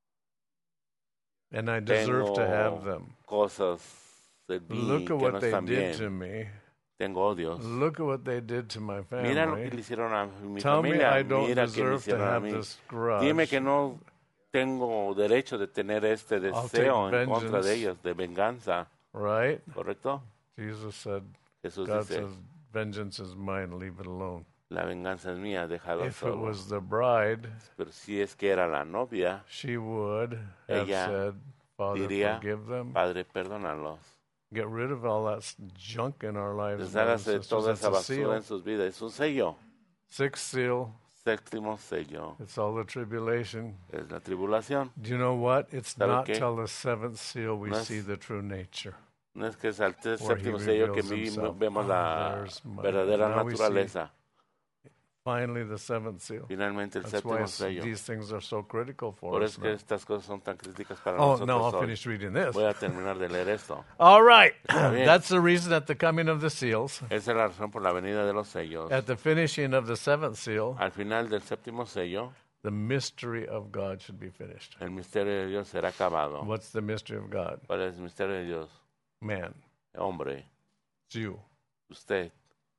And I deserve to have them. Cosas de mí Look que at no what they están did to bien. me. Tengo odios. Look at what they did to my Mira lo que family. le hicieron a mi Tell me familia. I don't Mira que me deserve to hicieron a have mí. this grudge. Dime que no tengo derecho de tener este deseo take en contra de vengeance. ellos, de venganza. Right? ¿Correcto? Jesus said, Jesús God dice, says, vengeance is mine, leave it alone. la venganza es mía, déjalo If it solo. was the bride, Pero si es que era la novia, she would have Ella said, Father, diría, forgive them. Padre, perdónalos. Get rid of all that junk in our lives. brothers and Deshágase de sisters. toda It's esa a basura seal. en sus vidas. Es un sello. Sixth seal, Séptimo sello it's all the tribulation. es la tribulación. Do you know what? It's ¿Sabe not qué? till the seventh seal we No es- see the true nature. No es que es al where he séptimo sello que reveals himself. vemos la There's my- verdadera now we see naturaleza. finally the seventh seal. Finalmente el That's why séptimo sello. these things are so critical for Por us eso que now. estas cosas son tan críticas para Oh, nosotros no, I'll hoy. finish reading this. Voy a terminar de leer esto. All right. bien. That's the reason at the coming of the seals, Esa es la razón por la venida de los sellos. at the finishing of the seventh seal, Al final del séptimo sello, the mystery of God should be finished. el misterio de Dios será acabado. What's the mystery of God? ¿Cuál es el misterio de Dios? Man, Hombre, Jew, usted.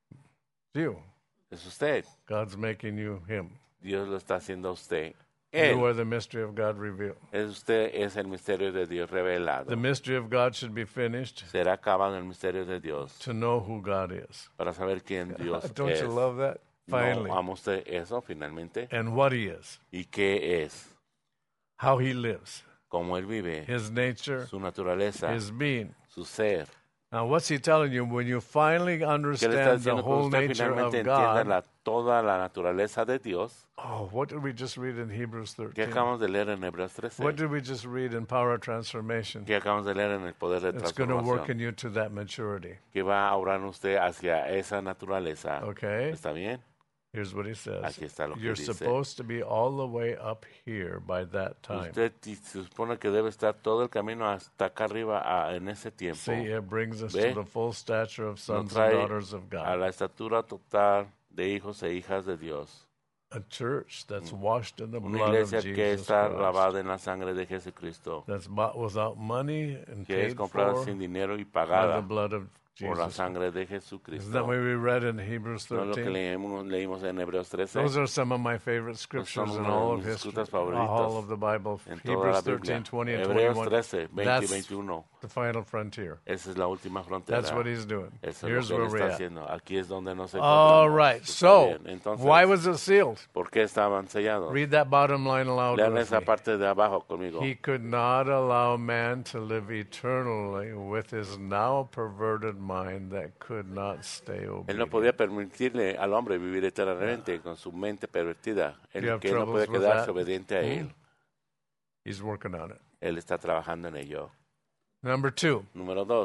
Jew. Es usted. God's making you him. Dios lo está haciendo a usted. You Él. are the mystery of God revealed. Usted es el misterio de Dios revelado. The mystery of God should be finished Será acabado el misterio de Dios to know who God is. para saber quién Dios Don't es. you love that? Finally. ¿No ama usted eso finalmente? And what he is, ¿Y qué es? how he lives, ¿Cómo él vive? his nature, Su naturaleza, his being. su ser. Now, what's he telling you? When you finally ¿Qué le está understand the diciendo? whole Cuando usted nature finalmente of entienda God, toda la naturaleza de Dios. oh, what did we just read in Hebrews ¿Qué 13? acabamos de leer en Hebreos 13? What did we just read in Power of Transformation? ¿Qué acabamos de leer en el poder de It's going to work in transformación? you to that maturity. Que va a orar usted hacia esa naturaleza. Okay? ¿Está bien? Here's what he says. Aquí está lo que You're dice. supposed to be all the way up here by that time. Usted se supone que debe estar todo el camino hasta acá arriba en ese tiempo. See, it brings us ¿Ve? to the full stature of Nos sons and trae daughters of a God. la estatura total de hijos e hijas de Dios. A church that's washed in the Una blood of iglesia que Jesus está Christ. lavada en la sangre de Jesucristo. That's bought without money and Que es paid comprada for sin dinero y by the pagada blood of por la Jesus. sangre de Isn't that Jesucristo. what we read in Hebrews ¿No es lo que 13? leímos en Hebreos 13? Those are some of my favorite scriptures in all of history, all of the Bible. En toda la Hebrews Biblia. 13, 20, and Hebreos 21. 13, 20 y That's 21. the final frontier. Esa es la última frontera. That's what he's doing. Eso es Here's lo que where él we're está at. haciendo. Aquí es donde nos All encontramos. right. Está So, bien. Entonces, why was it sealed? ¿por qué estaban sellados? Read that bottom line aloud Lean with esa me. parte de abajo conmigo. He could not allow man to live eternally with his now perverted mind that could not stay Él no obedient. podía permitirle al hombre vivir eternamente con su mente pervertida. You have Que él no troubles puede with quedarse that? obediente a él. He's working on it. Él está trabajando en ello. Number 2. Número 2.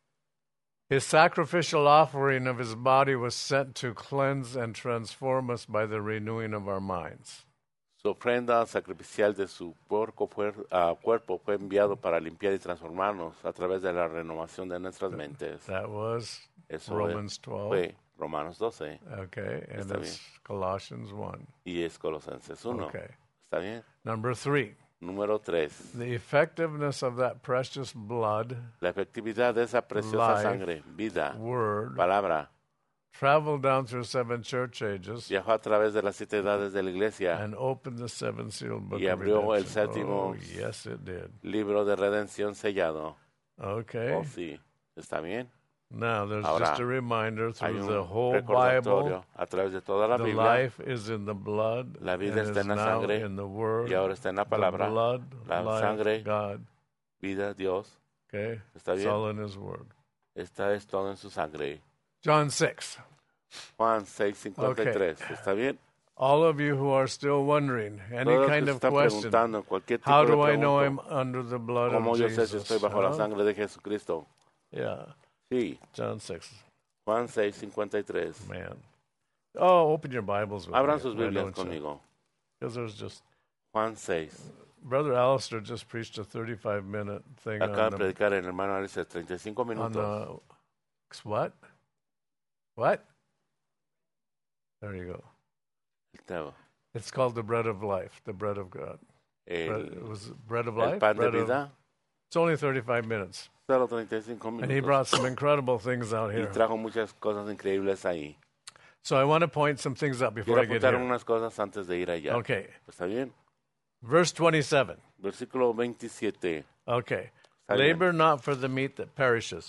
His sacrificial offering of his body was sent to cleanse and transform us by the renewing of our minds. Su ofrenda sacrificial de su cuerpo fue enviado para limpiar y transformarnos a través de la renovación de nuestras mentes. That was Eso Romans 12. fue Romanos 12 Okay, and Está it's Colossians 1. y es Colosenses 1. Okay. ¿Está bien? Number 3. Número 3. The effectiveness of that precious blood, La efectividad de esa preciosa Life. sangre, vida, word, palabra, traveled down through 7 church ages viajó a través de las 7 edades de la iglesia, and opened the 7 sealed book Y of abrió el redemption. séptimo Oh, yes, it did. libro de redención sellado. Okay. Oh, sí. ¿Está bien? Now, there's Ahora, just a reminder Hay through un the whole recordatorio Bible. a través de toda la The Biblia. life is in the blood, La vida and está en is la now sangre, in the Word. y ahora está en la The palabra. blood, La life, sangre, God. Vida, Dios. Okay, ¿Está it's bien? all in His Word. Está es todo en su sangre. John 6. Juan 6:53. ¿Está bien? All of you who are still wondering, any Todos los que kind se of están question, preguntando cualquier tipo how de do I know I'm pregunta, under the blood ¿cómo of yo sé si Jesus? estoy bajo la Huh? sangre de Jesucristo? Yeah, Sí, John 6. Juan 6:53. Man. Oh, open your Bibles with Abran me. sus why Biblias don't you? conmigo. Because there's just... Juan 6. Brother Alistair just preached a 35-minute thing Acaba on de the... predicar el hermano Alice 35 On minutos. the what? What? There you go. Teo. It's called the bread of life, the bread of God. Bread, it El, was bread of el life? pan de Bread of- vida, it's only 35 minutes. solo 35 And he minutos. brought some incredible things out Y here. trajo muchas cosas increíbles ahí. So I want to point some things out before Quiero I get apuntar here. unas cosas antes de ir allá. Okay. ¿Está bien? Verse 27. Versículo 27. Okay. Está bien. Labor not for the meat that perishes.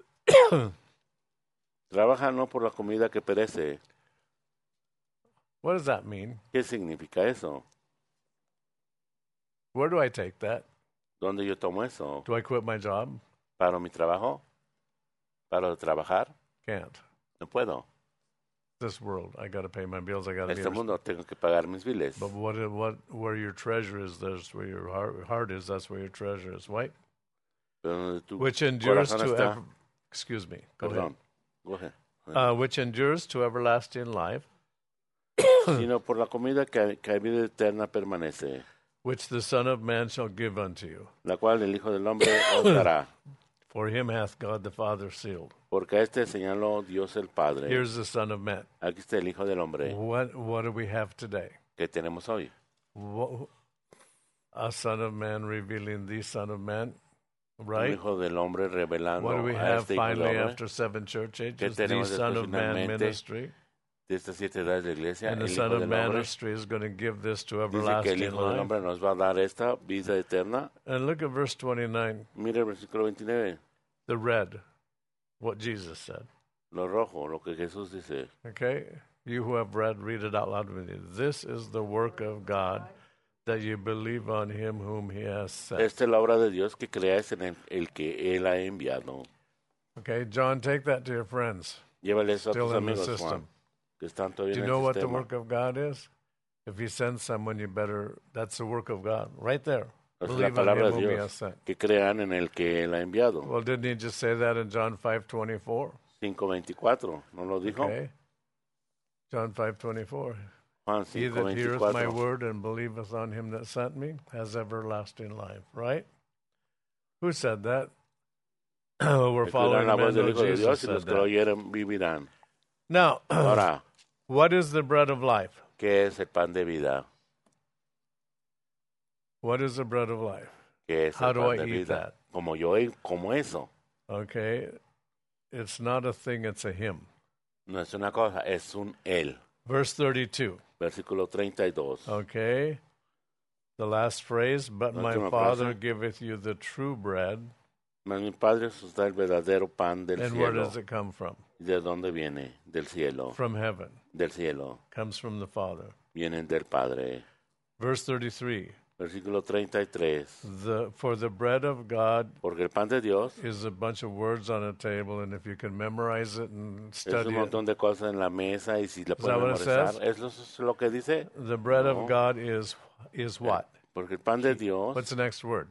Trabaja no por la comida que perece. What does that mean? ¿Qué significa eso? Where do I take that? ¿Dónde yo tomo eso? Do I quit my job? ¿Paro mi trabajo? ¿Paro de trabajar? Can't. No puedo. This world, I got to pay my bills. I got to En be. este mundo tengo que pagar mis biles. But where your treasure is, there's where your heart is. That's where your treasure is. Right? Pero donde tu which endures corazón to está, excuse me, go perdón, go ahead. ahead. Which endures to everlasting life, Sino por la comida que a vida eterna permanece, which the Son of Man shall give unto you. la cual el Hijo del Hombre os dará, For him hath God the Father sealed. porque a este señaló Dios el Padre. Here's the Son of Man. Aquí está el Hijo del Hombre What do we have today? que tenemos hoy. A Son of Man revealing the Son of Man, Un right? Hijo del Hombre revelando What do we a have este Hijo del finally Hombre after 7 church ages? The tenemos Son of Man finalmente? ministry. De estas 7 edades de la iglesia, And the el Son Hijo of del Man Hombre ministry is going to give this to dice que el everlasting Hijo del life. Hombre nos va a dar esta vida eterna. And look at verse 29, Mira el versículo 29, the red, what Jesus said. lo rojo, lo que Jesús dice. Okay? You who have read it out loud with me. This is the work of God, that you believe on him whom he has sent. Esta es la obra de Dios, que creáis en el que Él ha enviado. Okay, John, take that to your friends. Llévale eso a Still tus in the amigos, system. Juan, que están todavía Do you en know el what the sistema. work of God is? If he sends someone, you better, that's the work of God, right there. Esa es la Believe on palabra him de whom he has Dios, sent. que crean en el que Él ha enviado. Well, didn't he just say that in John 5:24? 5:24, ¿no lo dijo? Okay. John 5:24. Juan He that heareth my 5:24. word and believeth on him that sent me has everlasting life, right? Who said that? We're Escucharán following la the voz man del who Hijo de Jesus Dios y los said que lo that. oyeren vivirán. Now, Ahora, what is the bread of life? ¿qué es el pan de vida? What is the bread of life? ¿Qué es How el do pan I de eat vida? that? Como yo, como eso. Okay. It's not a thing, it's a him. No es una cosa, es un Él. Verse 32. Versículo 32. Okay. The last phrase, but La my última Father frase. giveth you the true bread. Mas mi Padre os da el verdadero pan del And where cielo. does it come from? ¿De dónde viene? Del cielo. From heaven. Del cielo. Comes from the Father. Vienen del Padre. Verse 33. Versículo 33. For the bread of God Porque el pan de Dios is a bunch of words on a table, and if you can memorize it and es study un it, montón de cosas en la mesa y si la that pueden what it memorizar. says? ¿Es lo que dice? the bread No. of God is what? Porque el pan de Dios, What's the next word?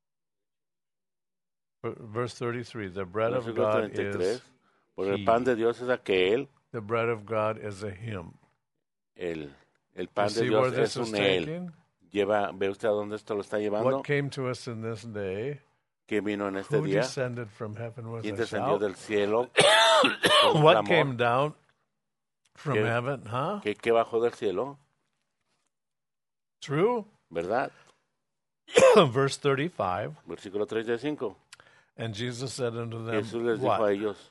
Verse 33. The bread of versículo God 33. is Porque He. el pan de Dios es aquel, the bread of God is a him. el You pan de see where Dios this es is un Él. taking? ¿Ve usted a dónde esto lo está llevando? What came to us in this day? ¿Qué vino en este Who día? descended from heaven with ¿Quién a descendió shout? del cielo? con un What clamor? came down from ¿Qué- heaven? Huh? ¿Qué bajó del cielo? True? ¿Verdad? Verse 35. Versículo 35. And Jesus said unto them, Jesús les dijo what? a ellos,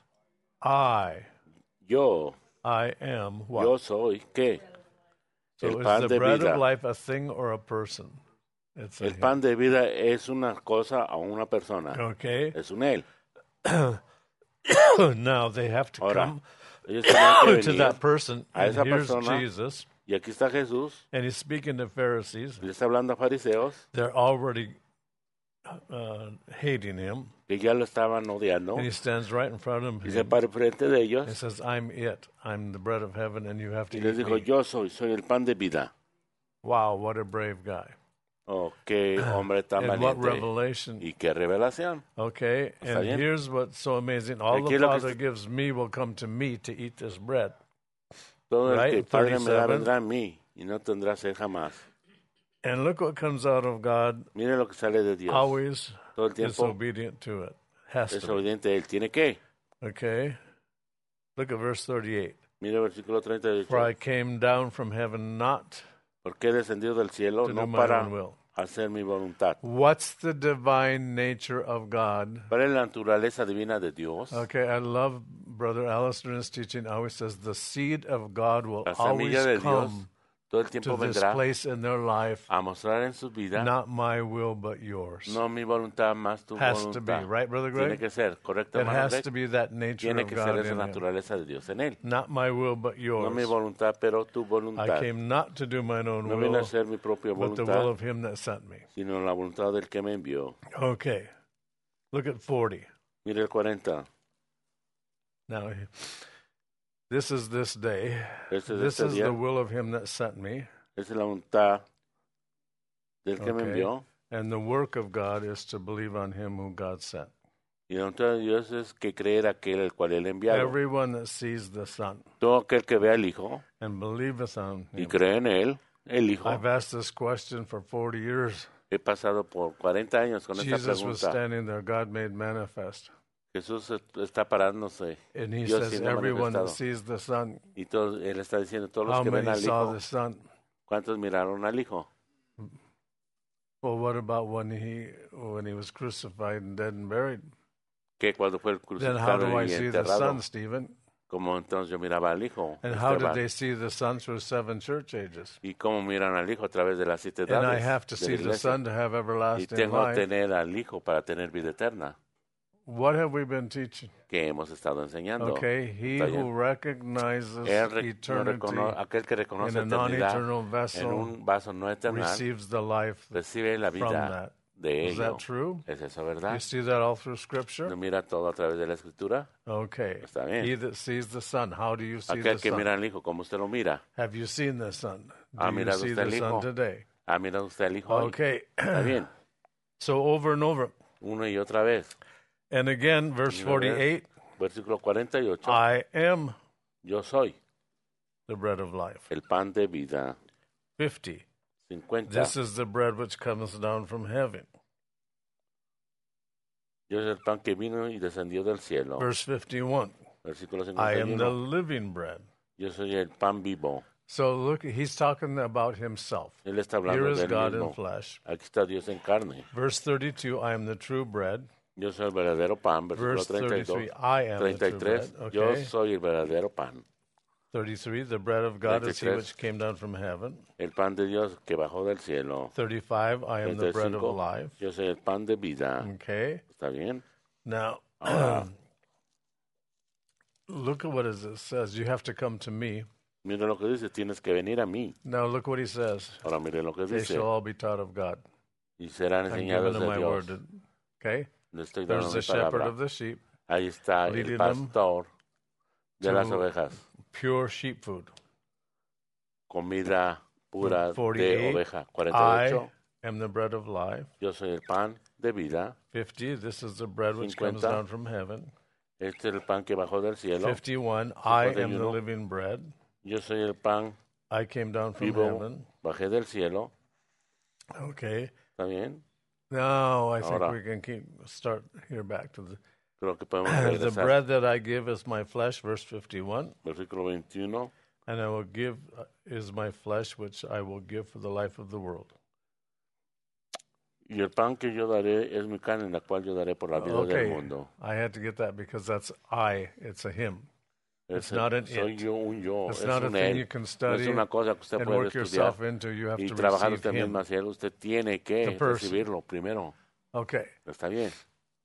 I yo am what? soy, ¿qué? So el is pan the de bread vida. of life a thing or a person? It's a El pan de vida es una cosa o una persona. him. Okay. Es un Él. Now they have to Ahora, come ellos tenían que to venir. that person. a And esa here's persona. Jesus. Y aquí está Jesús. And he's speaking to Pharisees. Le está hablando a fariseos They're already hating him. que ya lo estaban odiando. And he stands right in front of Y se them. para frente de ellos. He says, I'm it. I'm the bread of heaven, and you have to Y les eat dijo, me. yo soy el pan de vida. Wow, what a brave guy. Oh, qué hombre tan And what valiente. revelation. Y qué revelación. Okay, Está and bien. here's what's so amazing. All Aquí the lo que Father está- gives me will come to me to eat this bread. Todo Right, el que el Padre me da 37. vendrá a mí y no tendrá sed jamás. And look what comes out of God, Mire lo que sale de Dios. always Todo el is tiempo obedient to it. Has es to be. obediente a Él. ¿Tiene que? Okay, look at verse 38. Mire el versículo 38. For I came down from heaven not Porque he descendido del cielo to no do my para own will. hacer mi voluntad. What's the divine nature of God? ¿Cuál es la naturaleza divina de Dios? Okay, I love Brother Alistair in his teaching. Always says the seed of God will La always semilla de Dios come todo el to tiempo this vendrá place in their life. a mostrar en su vida, Not my will, but yours. no mi voluntad, más tu Has to be, voluntad. right, Brother Tiene Greg? que ser, correcto, It hermano has Greg? to be that nature Tiene of que God ser esa in him. naturaleza de Dios en Él. Not my will, but No mi yours. voluntad, pero tu I voluntad. came not to do mine own No vine a will, hacer mi propia but the will voluntad, of him that sent me. sino la voluntad del que me envió. Okay, look at 40. Mire el 40. Now, this is this day. Este es This este is día. the will of him that sent me. Esa es la voluntad del que me Okay. envió. And the work of God is to believe on him whom God sent. Y la voluntad de Dios es que creer aquel el cual él ha enviado. Everyone that sees the Son Todo aquel que ve al Hijo and believeth on y him. cree en él, el Hijo. I've asked this question for 40 years. He pasado por 40 años con esta Jesus was pregunta. standing there, God made manifest. Jesús está parándose. And he Dios says, siendo everyone that manifestado. sees the Son, Y todos, él está diciendo, todos los how que ven many al saw Hijo, the Son? ¿cuántos miraron al Hijo? Well, what about when he was crucified and dead and buried? Que cuando fue Then how do crucificado I y see the enterrado, Son, Stephen? como entonces yo miraba al Hijo. And how did Esteban. they see the Son through 7 church ages? Y cómo miran al Hijo a través de las 7 And I edades have to de la see the iglesia. Son to have Y everlasting tengo que life. tener al Hijo para tener vida eterna, What have we been teaching? que hemos estado enseñando. Okay, he Está bien. who recognizes eternity Aquel que reconoce in a eternidad non-eternal en vessel un vaso no eternal, receives the life recibe la from vida that. de Is ello. that true? ¿Es eso You verdad? see that all through Scripture? ¿No mira todo a través de la Escritura? Okay. Está bien. He that sees the Son, how do you see Aquel the que Son? mira al Hijo, ¿cómo usted lo mira? Have you seen the Son? ¿Ha Do you mirado see usted the al Son Hijo? today? ¿Ha mirado usted al Hijo hoy? Okay. Está bien. So over and over. Una y otra vez. And again, verse Y una vez, 48, versículo 48. I am Yo soy the bread of life. el pan de vida. 50. 50. This is the bread which comes down from heaven. Yo soy el pan que vino y descendió del cielo. Verse 51. Versículo I am the 51. living bread. Yo soy el pan vivo. So look, he's talking about himself. Él está Here hablando is del God mismo. in flesh. Aquí está Dios en carne. Verse 32, I am the true bread. Yo soy el verdadero pan. Versículo Verse 33, 32. I am the true 33. bread. Yo Okay. soy el verdadero pan. 33, the bread of God is he 33. which came down from heaven. El pan de Dios que bajó del cielo. 35, I am the bread of 35. life. Yo soy el pan de vida. Okay. ¿Está bien? Now, Ahora, look at what it says. You have to come to me. mire lo que dice. Tienes que venir a mí. Now, look what he says. Ahora mire lo que They dice. shall all be taught of God. Y serán I'm enseñados giving de them my Dios. word. Okay? Le estoy dando There's mi the shepherd palabra. of the sheep, Ahí está leading el them pastor de to las ovejas. pure sheep food. Comida pura de 48, oveja. I 48. am the bread of life. Yo soy el pan de vida. 50, this is the bread which 50. comes down from heaven. Este es el pan que bajó del cielo. 51, I am the 51. living bread. Yo soy el pan I came down from vivo. heaven. Bajé del cielo. Okay. ¿Está bien? Now I think Ahora. we can start here back to the Creo que podemos the regresar. bread that I give is my flesh, verse 51. Versículo 21. And I will give is my flesh, which I will give for the life of the world. Y el pan que yo daré es mi carne, la cual yo daré por la vida del Okay, mundo. I had to get that because that's I. It's a him. It's Es not an soy it. yo, un yo. It's Es not a un thing él. you can No es study una cosa que usted and puede work yourself estudiar into. You have y to trabajar receive usted him. mismo hacia él. Usted tiene que The person. recibirlo primero. Okay. Está bien.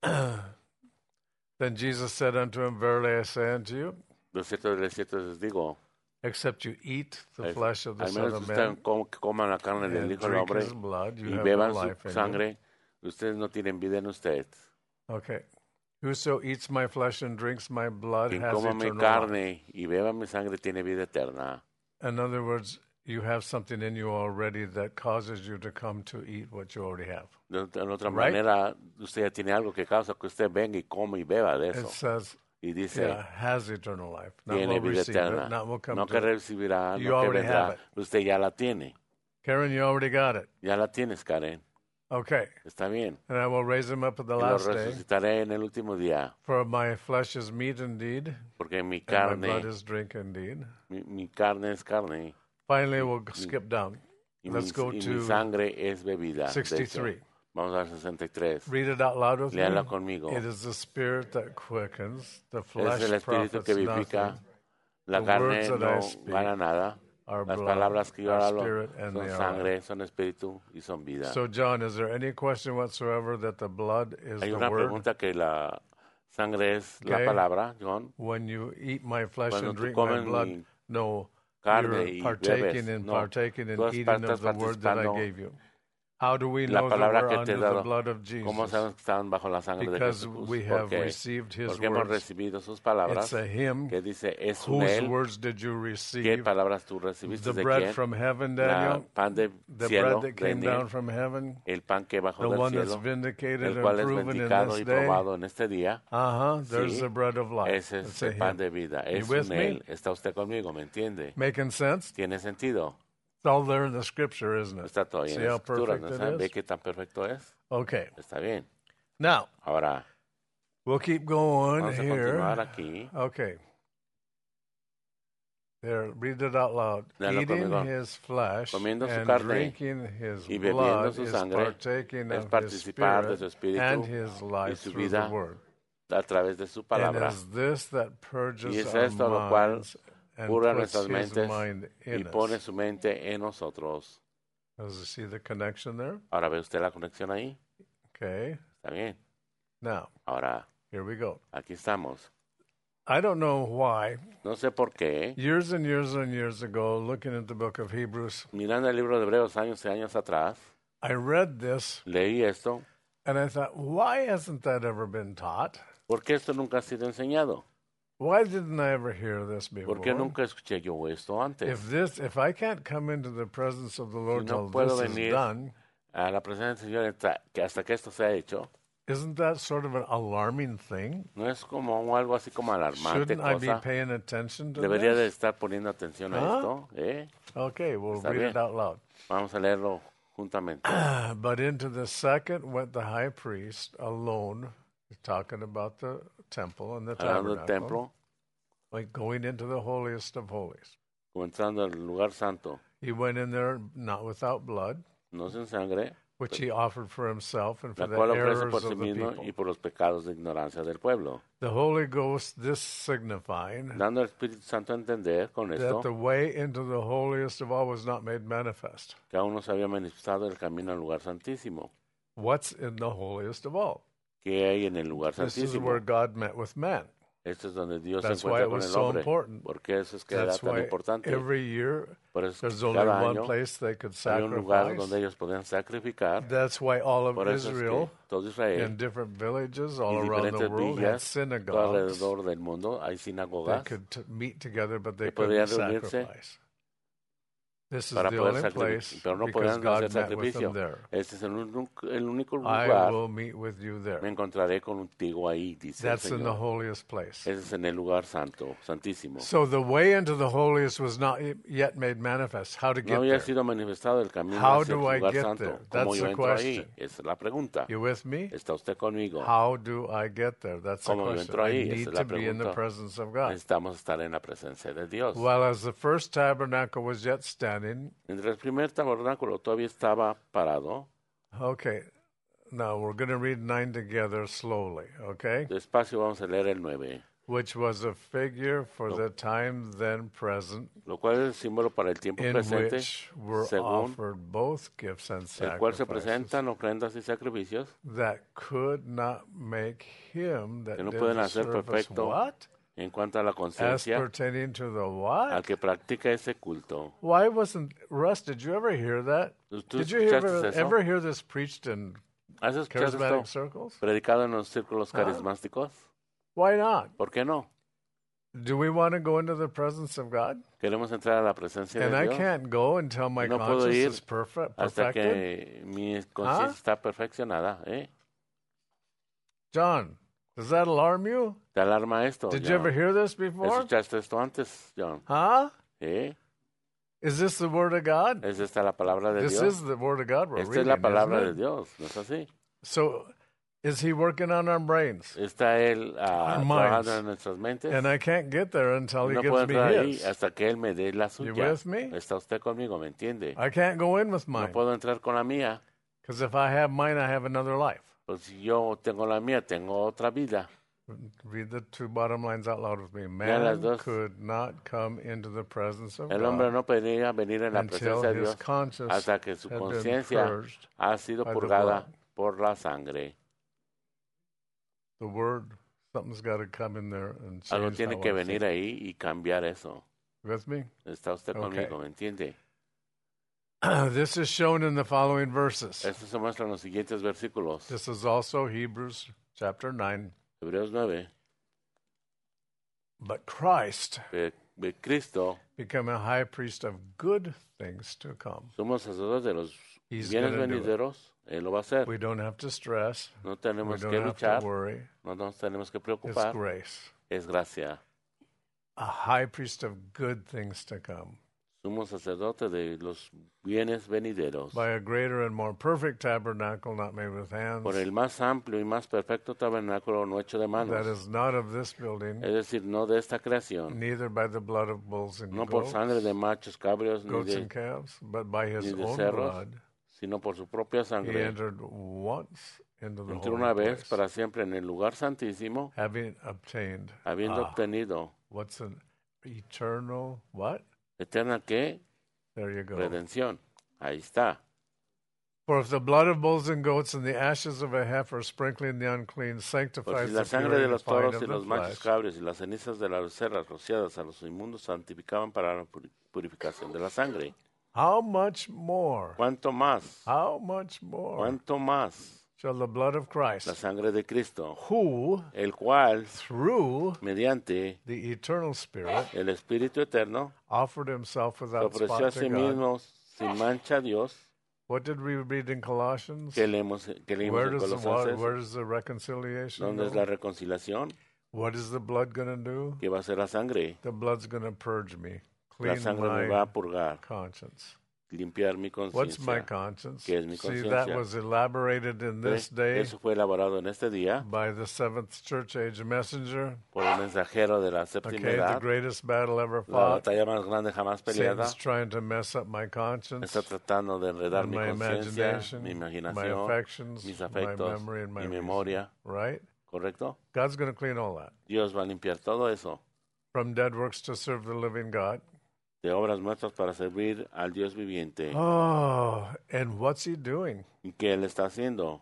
Then Jesus said unto him, Verily I say unto you, De cierto les digo, except you eat the flesh of the al Son menos of ustedes Man que coman la carne del and Hijo del drink Hombre his blood, you y have no beban life su in you. sangre, ustedes no tienen vida en usted. Okay. Whoso eats my flesh and drinks my blood Quien has coma mi eternal life. carne y beba mi sangre tiene vida eterna. In other words, you have something in you already that causes you to come to eat what you already have. De otra Right? manera, usted ya tiene algo que causa que usted venga y come y beba de It eso. says, Y dice, yeah, has eternal life. Not tiene will vida receive eterna. it, not will come No to que it. recibirá, You no que already have vendrá. it. Usted ya la tiene. Karen, you already got it. Ya la tienes, Karen. Okay. Está bien. And I will raise him up at the Y lo last day. resucitaré en el último día. For my flesh is meat indeed, Porque mi and my blood carne, is drink indeed. mi carne es carne. Finally, we'll skip down. Y, Let's go mi to sangre es bebida. De 63. hecho, vamos al 63. Read it out loud with me. Léala conmigo. It is the spirit that quickens, the Es flesh el espíritu profits que vivifica. nothing. La The carne words that no I speak gana nada. are Las blood, palabras que yo are hablo spirit, and son they are sangre, son espíritu y son vida. So, John, is there any question whatsoever that the blood is Hay the una word? pregunta que la sangre es la Okay. palabra, John. When you eat my flesh Cuando and tú drink my comes blood, mi no, carne you're y partaking bebes, and no, partaking and tú eating estás of the word that I participando gave you. How do we la know that palabra we're que te he under the dado, blood of ¿cómo Jesus? sabemos que están bajo la sangre de Because Jesús? we ¿Por have qué? received his Porque hemos words. recibido sus palabras, It's a hymn. que dice, es un Whose él. words did you ¿Qué receive? palabras tú recibiste The de bread quién? from heaven, La Daniel. pan de The cielo, bread that came Daniel, down from heaven. el pan que bajó The del one that's cielo, vindicated el and cual es proven in vindicado this y day. probado en este día. There's Sí, the bread of life. ese es It's a el pan hymn. de vida, You es with un me? él. ¿Está usted conmigo? ¿Me entiende? Making sense? ¿Tiene sentido? It's all there in the scripture, isn't it? Está todavía See en la how escritura, perfect ¿no it sabe? ¿Ve is? qué tan perfecto es? Okay. Está bien. Now, Ahora, we'll keep going vamos a here. continuar aquí. Okay. There, read it out loud. Léalo Eating conmigo. his flesh Comiendo su and carne drinking his y bebiendo blood su is sangre partaking es of his participar de su spirit espíritu and his y life su through the vida word. a través de su And palabra. is this that purges Y es our esto lo cual minds and pura puts nuestras his mentes mind y in pone us? su mente en nosotros. Does you see the connection there? Ahora, ¿ve usted la conexión ahí? Okay. Está bien. Now, Ahora, here we go. aquí estamos. I don't know why. No sé por qué. Years and years and years ago, looking at the book of Hebrews, Mirando el libro de Hebreos años y años atrás, I read this leí esto. and I thought, why hasn't that ever been taught? ¿Por qué esto nunca ha sido enseñado? Why didn't I ever hear this before? ¿Por qué nunca escuché yo esto antes? If I can't come into the presence of the Lord Si no till puedo this is venir done, a la presencia del Señor hasta que esto sea hecho, isn't that sort of an alarming thing? ¿no es como algo así como alarmante Shouldn't I be cosa? paying attention to ¿Debería de this? estar poniendo atención a esto? Okay, we'll Está read bien. it out loud. Vamos a leerlo juntamente. But into the second went the high priest alone, talking about the temple and the Hablando del tabernacle, templo, like going into the holiest of holies. como entrando al lugar santo, He went in there not without blood, no sin sangre, which he offered for himself and for la the cual ofrece errors por sí of the mismo people. y por los pecados de ignorancia del pueblo, The Holy Ghost, this signifying dando al Espíritu Santo a entender con that esto the way into the holiest of all was not made manifest. que aún no se había manifestado el camino al lugar santísimo. What's in the holiest of all? ¿Qué hay en el lugar This is santísimo? where God met with man. Esto es donde Dios se That's why encuentra it con was el so hombre. important. Porque eso es que era That's tan why importante. every year Por eso es there's que only cada one año place they could había un lugar donde sacrifice. ellos podían sacrificar. That's why all of Por eso es Israel que todo Israel in different villages y all around the diferentes world had villas todo synagogues. alrededor del mundo hay They sinagogas could meet together, but they que podían couldn't reunirse sacrifice. This is para the poder only sacrificar, place pero no because podían God hacer met with sacrificio. them there. Este es el único I lugar. will meet with you Me there. encontraré contigo ahí, dice el That's in the Señor. holiest place. Ese es en el lugar santo, santísimo. So the way into the holiest was not yet made manifest. How to No get había there? sido manifestado el camino How hacia el do I lugar get santo. there? ¿Cómo That's yo the entro ahí? question. Esa es la pregunta. You with me? ¿Está usted conmigo? How do I get there? That's the ¿Cómo yo question. entro I ahí? Esa need es la to be in the pregunta. presence of God. Necesitamos estar en la presencia de Dios. Well, as the first tabernacle was yet standing, Mientras el primer tabernáculo todavía estaba parado, okay, now we're going to read 9 together slowly, okay? despacio vamos a leer el 9, Which was a figure for the time then present, lo cual es el símbolo para el tiempo in presente, which were según offered both gifts and el cual se sacrifices presentan ofrendas y sacrificios that could not make him that que no did pueden the hacer service perfecto what? en cuanto a la As conciencia pertaining to the al what? que practica ese culto. Why wasn't Russ? Did you ever hear that? ¿Tú Did you escuchaste eso? ever hear this preached in ¿Has escuchado charismatic esto circles? predicado en los círculos Ah. carismáticos? Why not? ¿Por qué no? Do we want to go into the presence of God? Queremos entrar a la presencia And de I Dios can't go until my No puedo conscience ir is perfected. hasta que mi conciencia está perfeccionada. John, does that alarm you? ¿Te alarma esto, Did John? you ever hear this before? ¿Escuchaste esto antes, John? Huh? ¿Eh? Is this the word of God? ¿Es esta la palabra de This Dios? is the word of God we're Esta es reading, la palabra de isn't it? Dios, ¿no es así? So, is he working on our brains? Está Él Our trabajando minds. en nuestras mentes. And I can't get there until he No puedo gives me entrar ahí his. hasta que Él me dé la You suya. with me? ¿Está usted conmigo? ¿Me entiende? I can't go in with No mine. puedo entrar con la mía. Because if I have mine, I have another life. Pues si yo tengo la mía, tengo otra vida. Read the two bottom lines out loud with me. las Man dos. could not come into the presence of El hombre God no podría venir en la until presencia de his Dios conscience hasta que su had been conciencia purged ha sido by the purgada blood. por la sangre. The word, something's got to come in there and Algo change tiene how que I venir think. ahí y cambiar eso. With me? ¿Está usted Okay. conmigo? ¿Me entiende? This is shown in the following verses. Esto se muestra en los siguientes versículos. This is also Hebrews chapter 9. Hebreos 9. But Christ De Cristo, become a high priest of good things to come. somos sacerdotes de los He's bienes gonna do it. venideros. Él lo va a hacer. We don't have to stress. No We tenemos don't que have to luchar. worry. No nos tenemos que It's preocupar. grace. Es gracia. A high priest of good things to come. Somos sacerdotes de los bienes venideros. By a greater and more perfect tabernacle not made with hands. Por el más amplio y más perfecto tabernáculo no hecho de That manos. is not of this building, Es decir, no de esta creación. neither by the blood of bulls and No por goats, sangre de machos, cabros, goats and calves, but by his ni de own cerros, blood. sino por su propia He sangre. entered once into the Entró holy una vez place, para siempre en el lugar santísimo, having obtained habiendo obtenido what's an eternal what? eterna ¿qué? There you go. Redención. Ahí está. For if the blood of bulls and goats and the ashes of a heifer sprinkling the unclean Por sanctifies si the la sangre de los toros y purifying of los the machos flesh, cabros y las cenizas de las becerras rociadas a los inmundos santificaban para la purificación de la sangre. how much more? ¿Cuánto más? How much more ¿Cuánto más? shall the blood of La Christ, sangre de Cristo, who el cual, through mediante the eternal Spirit el Espíritu Eterno, offered himself se without ofreció a spot sí to God? mismo sin mancha a Dios. What did we read in Colossians? Que leímos Where en does Colosenses. where does the reconciliation ¿Dónde es go? la reconciliación? What is the blood going to do? ¿Qué va a ser la sangre? The blood's going to purge me, La clean sangre me va a my purgar, conscience. limpiar mi What's my conciencia. conscience? ¿Qué es mi See, that conciencia? was elaborated in this day Eso fue elaborado en este día by the seventh church age messenger. por el mensajero de la séptima Okay, the edad. greatest battle ever La fought. batalla más grande jamás peleada. Satan's trying to mess up my conscience, Está tratando de enredar mi my conciencia, imagination, mi my imaginación, affections, mis my afectos, memory, and my mi reason. memoria. Right? ¿Correcto? God's going to clean all that. Dios va a limpiar todo eso From dead works to serve the living God. de obras nuestras para servir al Dios viviente. Oh, and what's he doing? ¿Y qué Él está haciendo?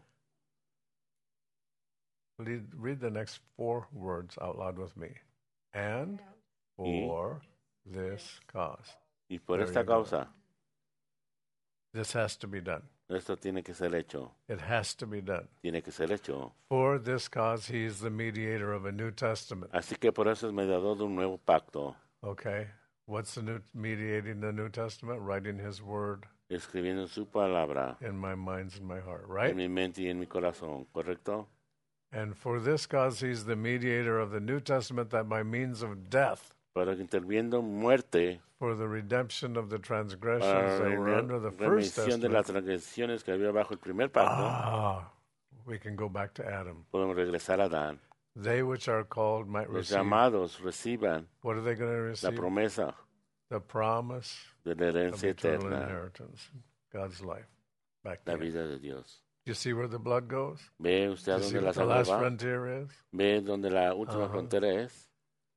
Read the next 4 words out loud with me. And for this cause. Y por There esta you go. causa, This has to be done. esto tiene que ser hecho. It has to be done. Tiene que ser hecho. For this cause, he is the mediator of a New Testament. Así que por eso es mediador de un nuevo pacto, Okay. What's the new mediating the New Testament? Writing his word escribiendo su palabra in my minds and my heart, en right? mi mente y en mi corazón. ¿Correcto? And for this cause, he's the mediator of the New Testament, that by means of death, Para que interviendo muerte for the redemption of the transgressions para that were la under the first remisión de las testament, transgresiones que había bajo el primer pacto, we can go back to Adam. podemos regresar a Adán. They which are called might Los receive. llamados reciban What are they going to la receive? promesa The promise de la of herencia eternal eterna, inheritance, God's life. Back la there. vida de Dios. You see where the blood goes? ¿Ve usted a You see dónde la what the sangre last va? frontier is? ¿Ve dónde la última frontera es?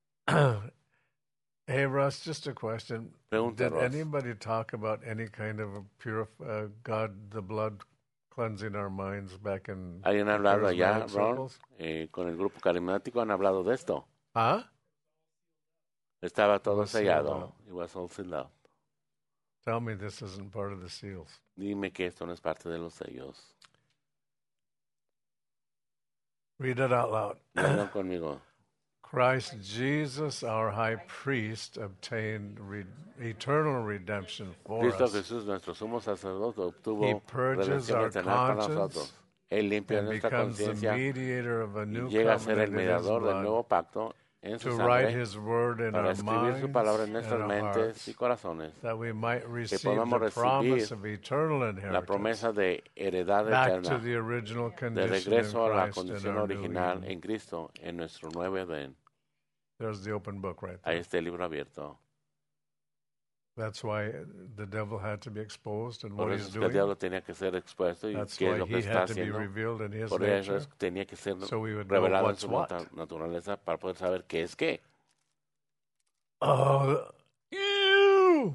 Hey, Russ, just a question. Pregunta, Did Ross. anybody talk about any kind of a God, the blood cleansing our minds back in ¿Alguien ha hablado allá, charismatic Ron? circles? Con el grupo carismático han hablado de esto. Huh? Estaba todo Was sealed sellado. up. It was all sealed up. Tell me this isn't part of the seals. Dime que esto no es parte de los sellos. Read it out loud. Léalo conmigo. Christ Jesus, our high priest, obtained eternal redemption for Cristo us Jesús, nuestro sumo sacerdote, He obtuvo purges redención our eterna para conscience nosotros. Él limpia and nuestra becomes the conciencia mediator of a y new llega a ser el covenant in His mediador del blood nuevo pacto en su to write sangre His word in para our escribir minds su palabra en and nuestras our mentes hearts, y corazones, that we might receive podamos the promise recibir of eternal la inheritance promesa de heredad back to eterna, the original de condition in regreso a la Christ in condición our new original Eden. en Cristo, en nuestro nuevo Edén. There's the open book right Ahí there. está el libro abierto. That's why the devil had to be exposed and Por what eso he's es que el doing. diablo tenía que ser expuesto y That's qué es why lo que he está had to be haciendo. revealed in his Por eso nature. es que tenía que ser So we would know revelado en what's su what. naturaleza para poder saber qué es qué. Oh, ew!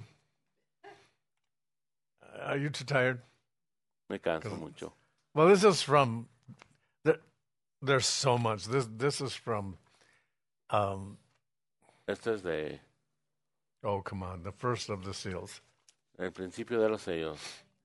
Are you too tired? Me canso mucho. Well, this is from. There's so much. This is from. Esto es de Oh, come on! The first of the seals. El principio de los sellos.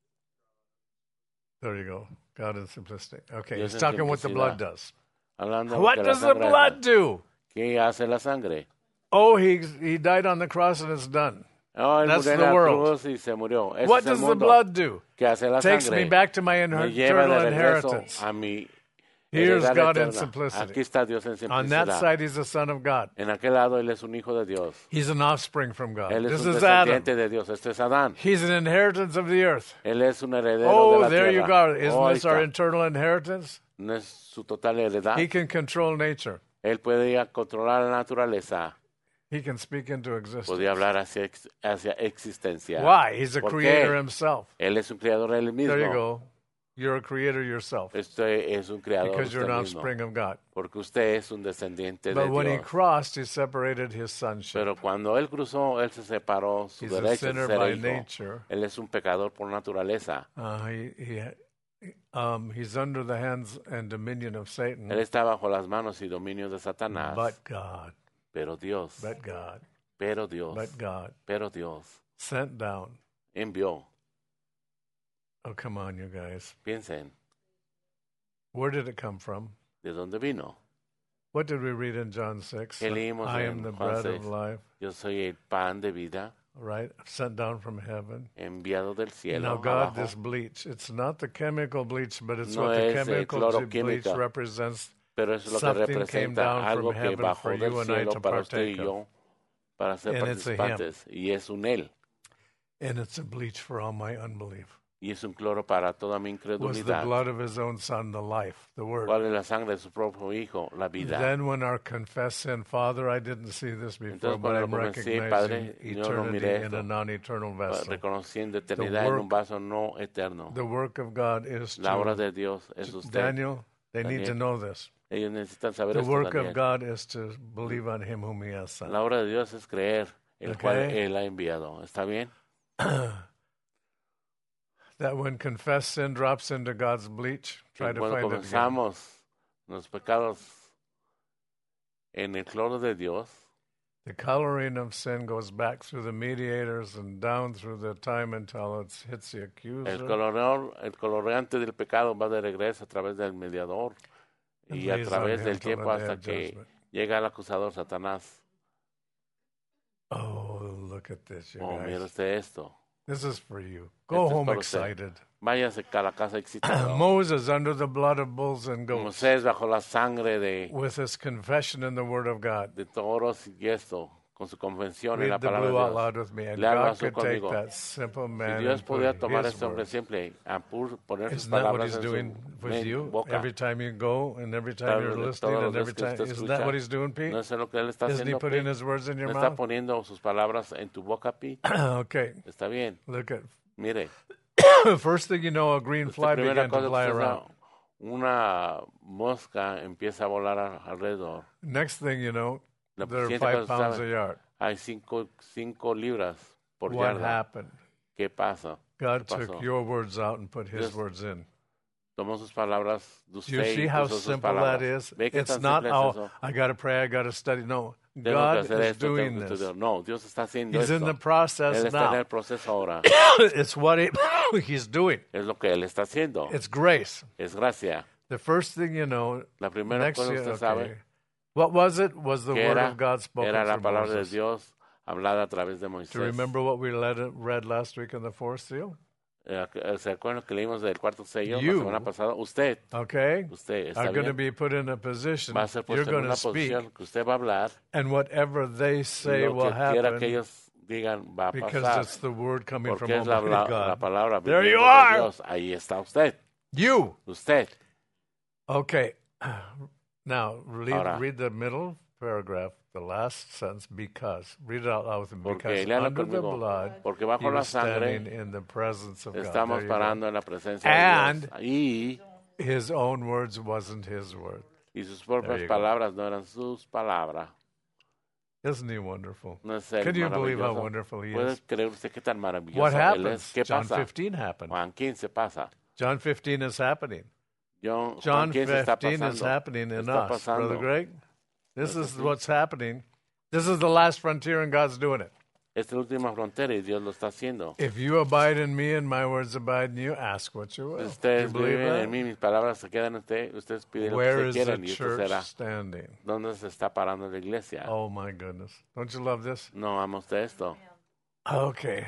There you go. God in simplicity. Okay, Dios he's en talking what the simplicidad. blood does. Hablando de lo What que la does the sangre blood hace. do? ¿Qué hace la sangre? Oh, he died on the cross and it's done. Oh, él That's murió en the la world. cruz y se murió. Ese What es el does the mundo. blood do? ¿Qué hace la Takes sangre? me back to my Me lleva eternal de regreso inheritance. a mi Here's heredad God in eterna. simplicity. Aquí está Dios en On that simplicidad. side, he's the Son of God. En aquel lado, Él es un hijo de Dios. He's an offspring from God. Él es This un is Adam. descendiente de Dios. Este es Adán. He's an inheritance of the earth. Él es un heredero de Oh, la there you tierra. go. Isn't Oh, ahí this our está. internal inheritance? No es su total heredad. He can control nature. Él puede ir a controlar la naturaleza. He can speak into existence. Podía hablar hacia existencia. Why? He's a ¿Por creator qué? himself. Él es un creador él mismo. There you go. You're a creator yourself Usted es un creador because you're usted an mismo. offspring of God. Porque usted es un descendiente de But when he Dios. crossed, he separated his sonship. Pero cuando él cruzó, él se separó su He's a derecho de sinner ser by hijo. nature. Él es un pecador por naturaleza. He's under the hands and dominion of Satan. Él está bajo las manos y dominios de Satanás. But God, Pero Dios, but God, pero Dios, but God pero Dios sent down. envió. Oh, come on, you guys. Piensen, Where did it come from? ¿de dónde vino? What did we read in John 6? ¿Qué leímos I en am the Juan bread 6? of life, Yo soy el pan de vida right? Sent down from heaven. enviado del cielo. Now, God, abajo. this bleach, it's not the chemical bleach, but it's No what the es, chemical bleach cloroquímica. represents. Pero eso es lo que Something came representa down algo from que heaven bajó for del you and I cielo to para usted y partake yo, para ser And it's a him. participantes. Y es un él. And it's a bleach for all my unbelief. Y es un cloro para toda mi Was the incredulidad. blood of his own son, the life, the word. ¿Cuál es la sangre de su propio hijo? La vida. Then when our confess sin, Father, I didn't see this before, Entonces, but cuando I'm lo confesé, recognizing Padre, yo no eternity miré in esto. a non-eternal vessel. Reconociendo eternidad en un work- vaso no eterno. The work of God is La obra to, de Dios es usted. Daniel, they need to know this. Ellos necesitan saber The esto work of también. God is to believe on him whom he has sent. La obra de Dios es creer, el Okay. cual Él ha enviado. ¿Está bien? That when confessed sin drops into God's bleach, try to Cuando find it again. comenzamos los pecados en el cloro de Dios, The coloring of sin goes back through the mediators and down through the time until it hits the accuser. el coloreante del pecado va de regreso a través del mediador And y a lays on través him del till the tiempo day hasta of que judgment. llega el acusador Satanás. Oh, look at this, you Oh, mira guys. usted esto. This is for you. Esto Go es home para usted. excited. Váyase a la casa excitado. Moses under the blood of bulls and goats Moisés bajo la sangre with his confession in the word of God. de toros y esto, con su convención en la Read the palabra blue out de loud Dios. with me. And Lea God azul could take conmigo. that simple Si man Dios and podía put tomar his ese hombre words. simple, a poner sus Isn't that what palabras he's en doing su with you? boca. Every time you go and every time Todos you're los listening and días every que time. usted Isn't that escucha, what he's doing, Pete? ¿No es lo que él está Isn't he haciendo, putting Pete? his words in your ¿No está mouth? poniendo sus palabras en tu boca, Pete? Okay, Está bien. look at. Mire, First thing you know, a green fly primera began to cosa fly que around. una mosca empieza a volar alrededor. Next thing you know, La there are siguiente 5 cosa, pounds ¿sabe? a yard. Hay 5 libras por What yarda. happened? ¿Qué pasa? God ¿Qué took pasó? your words out and put his Dios words in. Tomó sus palabras de Do usted you see y how puso sus simple palabras. that is? ¿Ve qué It's tan not, simple es oh, eso? I got to pray, I got to study. No, Tengo que God hacer is esto, tengo doing que this. estudiar. No, Dios está haciendo He's in esto. the process Él está en now. el proceso ahora. It's what he's doing. Es lo que Él está haciendo. It's grace. Es gracia. The first thing you know, La primera next cosa year, usted okay. sabe What was it? Was the que word era, of God spoken era la through palabra de Moses. Dios hablada a través de Do you Moisés. remember what we read last week in the fourth seal? ¿Se acuerdan que leímos del cuarto sello You la semana pasada? Usted Okay? está Are going to bien. be put in a position. Va a ser You're puesto en going una to speak, posición que usted va a hablar and whatever they y say lo will que quiera que happen ellos digan va a because pasar. it's the word coming from Porque es la Almighty God. palabra There viniendo you de are. Dios. Ahí está usted. You. Usted. Okay. Now, Ahora. read the middle paragraph, the last sentence, because. Read it out loud with me. Porque Because léalo under the conmigo. blood, Porque he bajo la was standing sangre in the presence of God. estamos There you go. parando en la presencia And- de Dios. Y His own words wasn't his word. sus There propias you go. palabras no eran sus palabras. Isn't he wonderful? No es él Can you believe how maravilloso. wonderful he ¿Puede is? creer usted qué tan maravilloso What él happens? es? ¿Qué John pasa? 15 happened. Juan 15 pasa. John 15 is happening. Juan John 15 está 15 is pasando. happening in Está us, pasando. Brother Greg. This is what's happening. This is the last frontier, and God's doing it. Esta es la última frontera y Dios lo está haciendo. If you abide in me and my words abide in you, ask what you will. Si You ustedes believe viven en that? mí, mis palabras se quedan en ustedes piden lo Where que is se the quieran y esto church será. standing? ¿Dónde se está parando la iglesia? Oh my goodness. Don't you love this? No ama usted esto. Okay.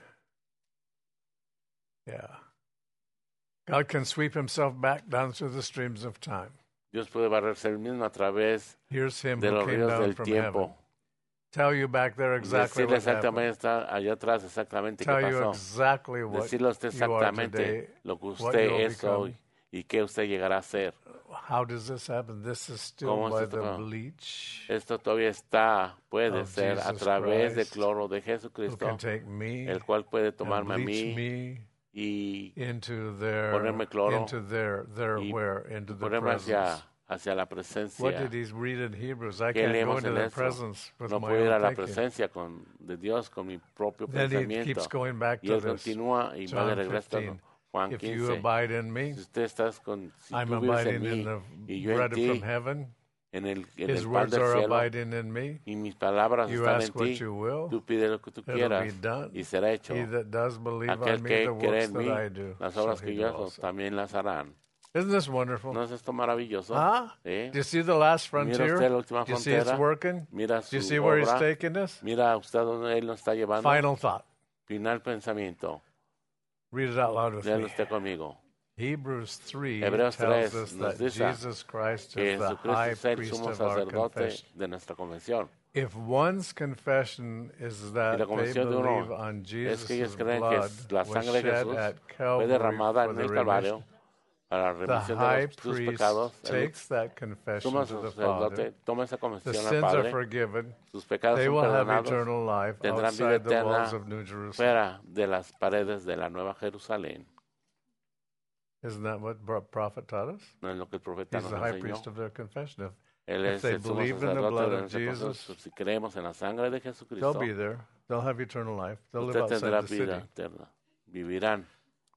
Yeah. God can sweep himself back down through the streams of time. Dios puede barrerse el mismo a través Here's him de who los came ríos down del from heaven. tiempo. Tell you back there exactly Decirle what happened. exactamente, está allá atrás exactamente qué Tell you pasó. exactly what Decirle a usted you are exactamente today, lo que what usted you'll es hoy become. y qué usted llegará a ser. How does this happen? This is still ¿Cómo by esto the va? bleach Esto todavía está, puede of ser a Jesus través del Christ, cloro de who Jesucristo, can take me el cual puede and tomarme a bleach mí me y into their, ponerme cloro into their y where? Into the ponerme presence. hacia la What presencia. did he read in Hebrews? I ¿Qué can't go leemos into en the esto? presence with No my puedo ir a own la thinking. presencia de Dios con mi propio Then he pensamiento. keeps going back Y to él this. continúa y va de John regreso a 15. Juan If you 15. abide in me, Si usted estás si I'm tú vives en abiding in mí the y yo en bread ti, from heaven. en His el pan words del are cielo, abiding in me. y mis palabras You están en ask what ti, you will, tú pides lo que tú it'll quieras be done. y será hecho. He that does believe Aquel on me, que the cree works en that mí, I do, las shall obras he que do yo hago also. también las harán. Isn't this wonderful? ¿No es esto maravilloso? Huh? ¿Eh? Do you see the last Mira frontier? usted la última Do you see it's frontera. working? Mira Do you su see where he's obra. taking us? Mira usted dónde Él nos está llevando. Final thought. Final pensamiento. Read it out loud with Léalo me. usted conmigo. Hebrews 3 Hebreos tells 3 us nos that dice Jesus Christ que is the Jesucristo high es el priest sumo of our sacerdote confession. de nuestra confesión. If one's confession is Y that la they confesión de believe uno on es que ellos Jesus' creen que blood la was sangre de shed Jesús at fue Calvary derramada for en the el remission, Calvario para la the remisión de high tus priest pecados. takes that El confession sumo to the Father. sacerdote toma esa The confesión al sins are Padre, forgiven. sus pecados They son will have perdonados, eternal life tendrán vida outside the walls eterna of New Jerusalem. fuera de las paredes de la Nueva Jerusalén. Isn't that what prophet taught us? No es lo que el profeta He's nos the high enseñó. priest of their confession. Él If es they el sumo believe in the sacerdote blood de of nuestra Jesus, confesión. Si creemos en la sangre de they'll Jesucristo, be there. They'll have eternal life. They'll live usted tendrá outside the vida city. eterna. Vivirán.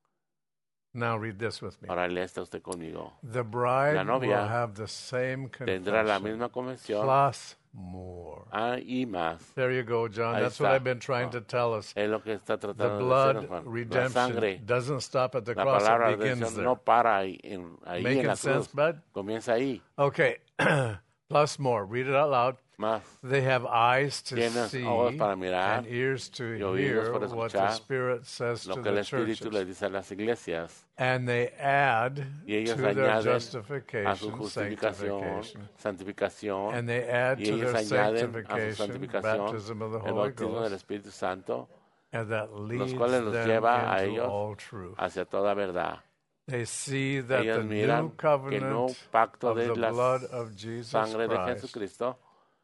Now read this with me. Ahora lea esta usted conmigo. The bride La novia will have the same Tendrá la confession misma confesión plus more. y más. There you go, John. Ahí That's what está. I've been trying to tell us. Es lo que está The tratando de blood decirnos Juan. La redemption sangre, doesn't stop at the la cross. palabra It de begins redención there. no para ahí en Making la sense, cruz. bud? Comienza ahí. Okay. Plus more. Read it out loud. Más. They have eyes to Tienes see ojos para mirar and ears to y oídos hear para what the escuchar Spirit says lo to que el the Espíritu le churches. dice a las iglesias. And they add Y ellos to their añaden a su justification, justificación, sanctification. santificación. And they add Y to ellos their añaden a su sanctification, santificación baptism of the el Holy bautismo del Ghost, Espíritu Santo, and that leads cuales los them lleva a into ellos all truth. hacia toda verdad. They see that Ellos the new miran que el nuevo covenant pacto of de the la blood of Jesus sangre de Christ Jesucristo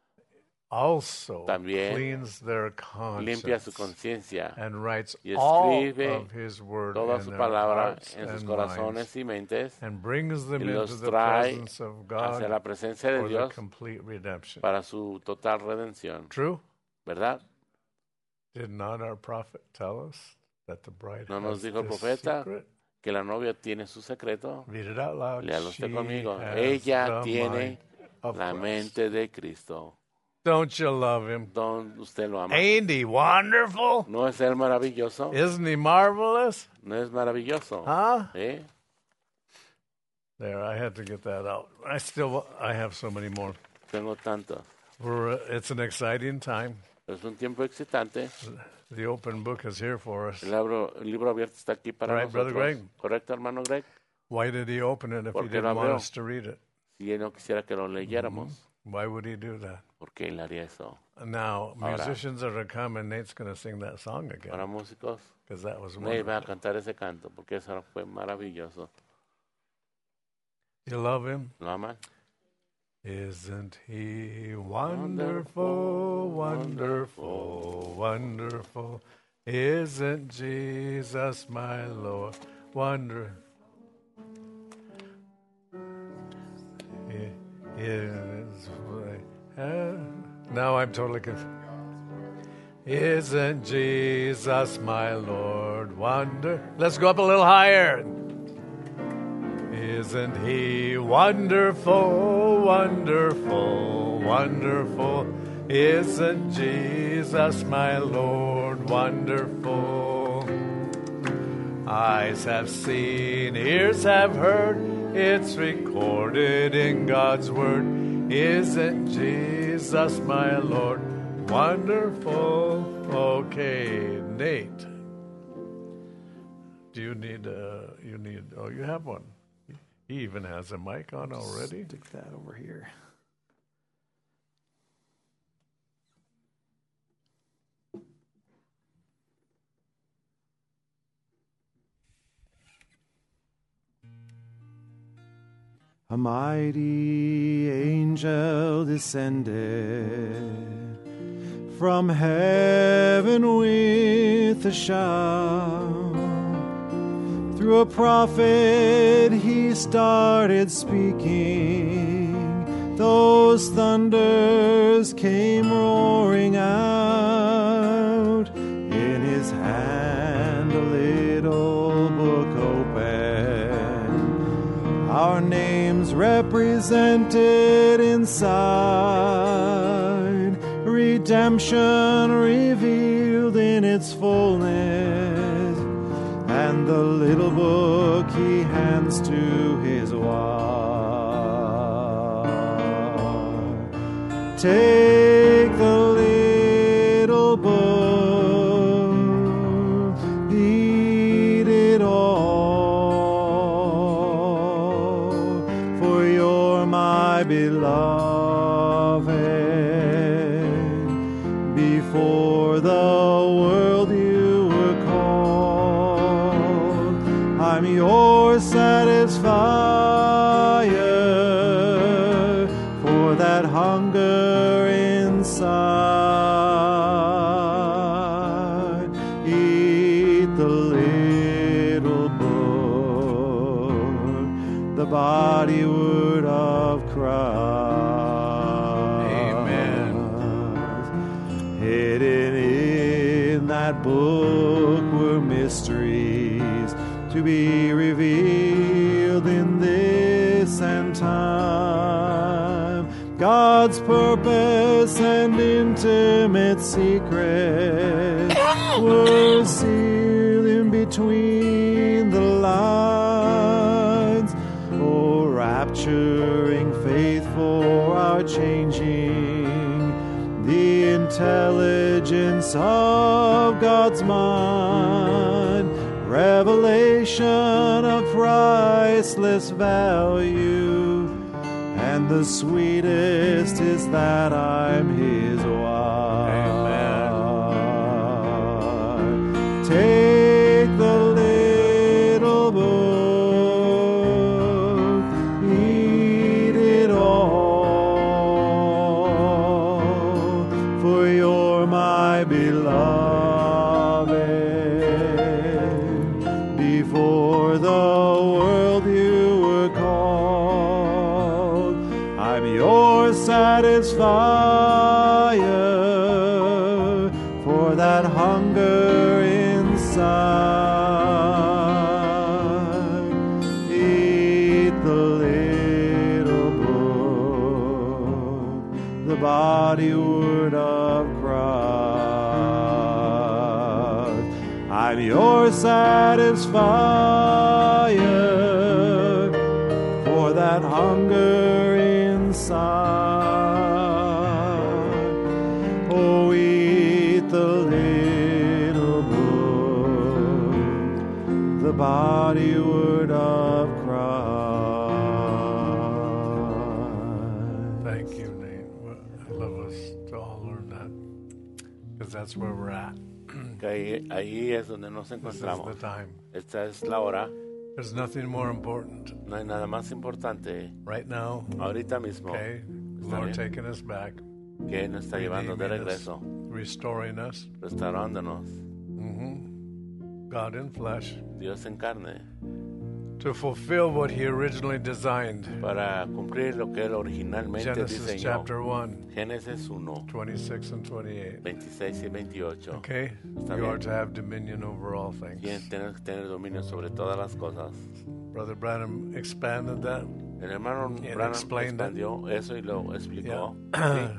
also también cleans their limpia su conscience conciencia and writes y all escribe of His word toda in su their palabra hearts en sus and corazones minds, y mentes and brings them y into los the trae presence of hacia God la presencia de for the Dios complete redemption. para su total redención. True? ¿Verdad? Did not our prophet tell us that the bride ¿No nos has dijo el this profeta secret? que la novia tiene su secreto? Read it out loud. Léalo usted She conmigo. has Ella the tiene mind of la Christ. mente de Cristo. Don't you love him? ¿Dónde usted lo ama? Ain't he wonderful? ¿No es él maravilloso? Isn't he marvelous? ¿No es maravilloso? Huh? ¿Eh? There, I had to get that out. I have so many more. Tengo tantos. It's an exciting time. Es un tiempo excitante. The open book is here for us. El libro abierto está aquí para Right, Brother nosotros. Greg? ¿Correcto, hermano Greg? Why did he open it if he Porque didn't lo want abrió. us to read it? Si él no quisiera que lo leyéramos, Why would he do that? ¿por qué él haría eso? Now, Ahora. musicians are to come and Nate's going to sing that song Para again músicos, because that was nadie va a wonderful. cantar ese canto porque eso fue maravilloso. You love him? ¿Lo aman? Isn't he wonderful, wonderful, wonderful? Isn't Jesus my Lord? Wonder. Now I'm totally confused. Isn't Jesus my Lord? Wonder. Let's go up a little higher. Isn't he wonderful, wonderful, wonderful? Isn't Jesus my Lord wonderful? Eyes have seen, ears have heard, it's recorded in God's word. Isn't Jesus my Lord wonderful? Okay, Nate. Do you need, oh, you have one. He even has a mic on already. Stick that over here. A mighty angel descended from heaven with a shout. Through a prophet he started speaking. Those thunders came roaring out. In his hand a little book open, our names represented inside. Redemption revealed in its fullness, and the little book he hands to his wife. Take the little book, read it all, for you're my beloved. Before the world you were called. I'm your satisfier for that hunger inside. Eat the little book, the body word of Christ. Hidden in that book were mysteries to be revealed in this end time. God's purpose and intimate secrets were sealed in between the lines. Oh, rapturing faith for our changing the intelligence of God's mind, revelation of priceless value, and the sweetest is that I'm his wife. Amen. Take the little book, read it all, for you're my beloved. Before the world you were called. I'm your satisfier for that hunger inside. Eat the little book, the body word of Christ. I'm your satisfier for that hunger inside. Oh, eat the little book, the body word of Christ. Thank you, Nate. Well, I love us to all learn that, because that's where we're at. Que ahí es donde nos This is encontramos. the time. Esta es la hora. There's nothing more important No hay nada más importante right now. ahorita mismo. Okay, the Está Lord bien. taking us back, Que Él nos está llevando de redeeming us, regreso, restoring us. restaurándonos. God in flesh, Dios en carne, to fulfill what He originally designed. para cumplir lo que Él originalmente Genesis diseñó. chapter 1, Génesis 1, 26 and 28. 26 y 28. Okay, Está you are bien. to have dominion over all things. Tienes que tener dominio sobre todas las cosas. Brother Branham expanded that. El hermano And Branham explained it. expandió eso y lo explicó. Yeah. Sí.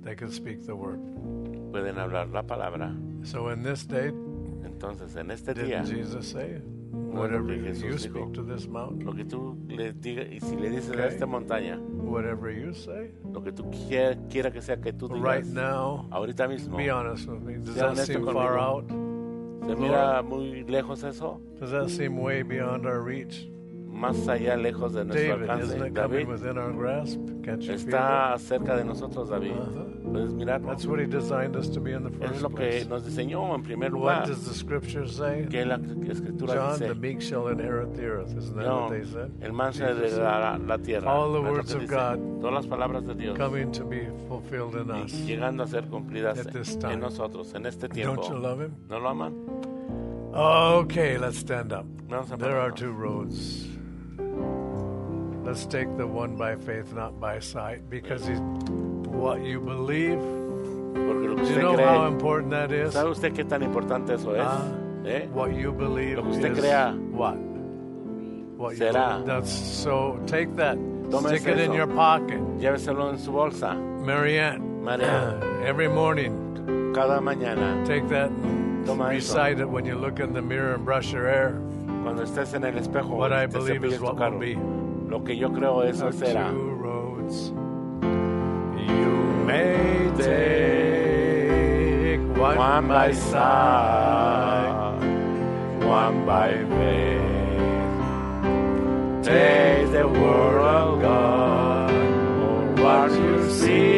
they could speak the word. pueden hablar la palabra. So in this day, Entonces, en este día, didn't Jesus say, no es whatever lo que you Jesús speak dijo, to this mountain, lo que tú le digas, y si le dices a Okay. esta montaña, whatever you say, lo que tú quiera que sea que tú digas, right now, ahorita mismo, be honest with me. Does Sea that honesto seem conmigo. far out? ¿se mira muy lejos eso? Does that seem way beyond our reach? Más allá, lejos de nuestro David, alcance. isn't it David, coming within our grasp? Can't you feel está cerca de nosotros, David. Uh-huh. Puedes it? mirarlo. That's what he designed us to be in the Es first lo que place. nos diseñó en primer What lugar. does the scripture say? Que la escritura John, dice, the meek shall inherit the earth. Isn't that no, what they said? el manso Jesus said, heredará la tierra. All the Es lo words que of dice. God Todas las palabras de Dios coming to be fulfilled in y us. llegando a ser cumplidas At this time. en nosotros, en este tiempo. Don't you love him? ¿No lo aman? Okay, let's stand up. Vamos a There are pararnos. two roads. Let's take the one by faith, not by sight, because he's, what you believe. Porque lo que Do you usted know how cree, important that is? ¿sabe usted qué tan importante eso es? Ah, ¿Eh? What you believe Lo que usted is crea. what? What you Será. believe. That's so. Take that. Tome Stick it in eso. your pocket, Lléveselo en su bolsa. Marianne. María, Every morning, cada mañana, take that and Toma eso. recite it when you look in the mirror and brush your hair. cuando estés en el espejo, What I te believe is cepilles tu what will carro. be. Lo que yo creo eso será. Two roads you may take, one by side, one by faith. Take the word of God, or what you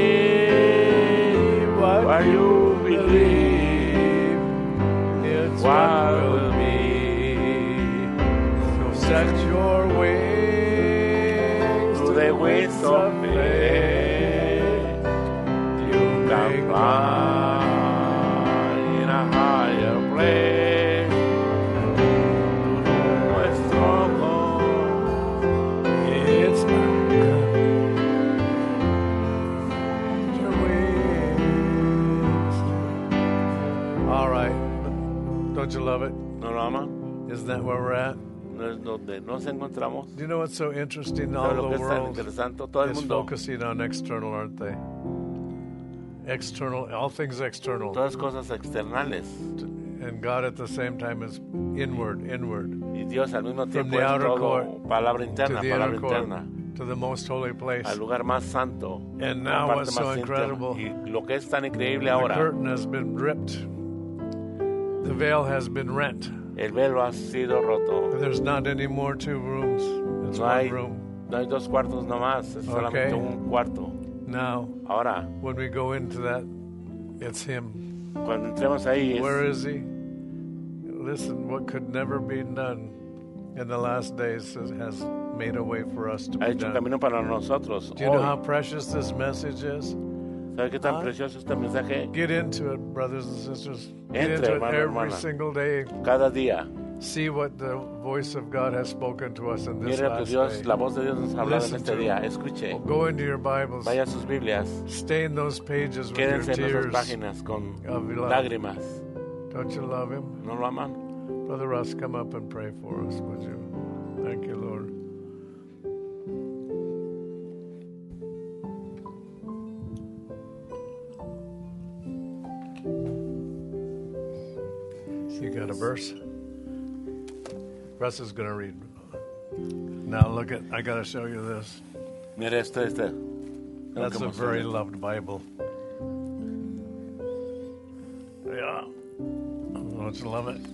see, what you believe, it's what will be. So set your wings To the wings of faith. You can fly in a higher place. Nuestro goal. It's your wings. All right. Don't you love it? ¿No lo aman? Isn't that where we're at? ¿No es donde nos encontramos? Do you know what's so interesting? ¿Sabe All lo que the es tan world interesante? Todo el is mundo, focusing on external, aren't they? External, all things external. todas cosas externales. And God at the same time is inward, Y Dios al mismo From tiempo the es outer todo court palabra to interna, the palabra inner court, interna. to the most holy place. Al lugar más santo. And la now parte what's so más íntima. incredible, Y lo que es tan increíble the ahora, curtain has been ripped. The veil has been rent. el velo ha sido roto. There's not any more two rooms. It's No one hay, room. no hay dos cuartos nomás, es solamente Okay. un cuarto. Now, Ahora, when we go into that, it's Him. cuando entremos ahí, Where is He? Listen, what could never be done in the last days has made a way for us to ha be hecho un done. camino para nosotros. Do you know Hoy, how precious this message is? ¿sabe qué tan Ah. precioso este mensaje? Get into it, brothers and sisters. Get Entre, into it hermano, every hermana. single day. Cada día, See what the voice of God has spoken to us in this mire lo que last Dios, day. la voz de Dios nos ha hablado en Listen este to día. it. Escuche, Go into your Bibles. vaya a sus Biblias, Stain those pages with your quédense en esas tears. páginas con of love. lágrimas. Don't you love Him? ¿No lo aman? Brother Russ, come up and pray for us, would you? Thank you, Lord. You got a verse? Russ is going to read. Now look at, I got to show you this. Mire este. Tengo That's que a very mostrarle. loved Bible. Yeah. Don't you love it?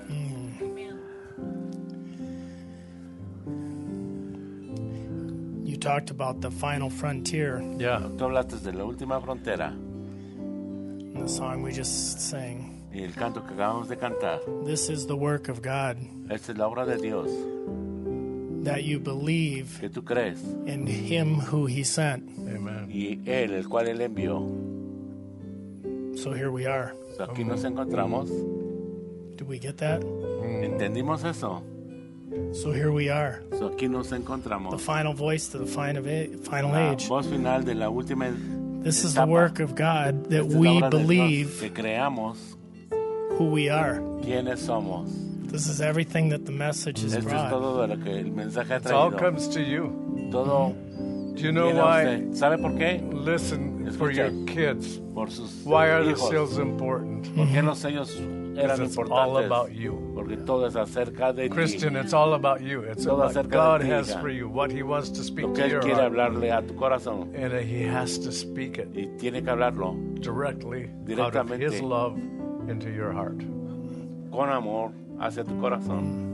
You talked about the final frontier Yeah. Tú hablaste de la última frontera in the song we just sang. y el canto que acabamos de cantar. This is the work of God, Esta es la obra de Dios, that you believe que tú crees, in Him who He sent. Amen. y Él, el cual Él envió. So here we are. So, aquí nos encontramos. Do we get that? ¿Entendimos eso? So here we are. So, aquí nos The encontramos. final voice to the final La age. voz final de la última This is the etapa. work of God, that Esta es la we obra de Dios, believe que creamos who we are. quiénes somos. This is everything that the message has Esto es brought. todo de lo que el mensaje ha It all traído. comes to you. Todo Do you know viene a why? usted. ¿Sabe por qué? Listen, for your Escuchen, kids. por sus Why are the hijos. seals important? ¿Por qué los sellos eran It's all about importantes? you. Porque todo es acerca de Christian, ti. it's all about you. It's Todo about acerca de God ti, has hija. for you, what He wants to speak Lo que to Él your quiere heart. hablarle a tu corazón. And He has to speak it Y tiene que hablarlo directly out of Directamente. His love into your heart. con amor hacia tu corazón.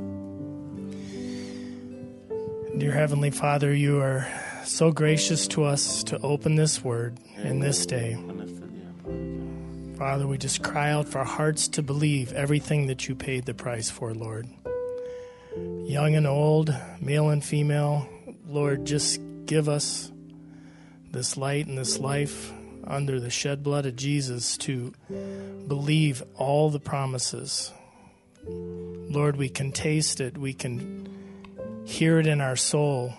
Dear Heavenly Father, you are so gracious to us to open this word in this day. En este día. Father, we just cry out for hearts to believe everything that you paid the price for, Lord. Young and old, male and female, Lord, just give us this light and this life under the shed blood of Jesus to believe all the promises. Lord, we can taste it, we can hear it in our soul.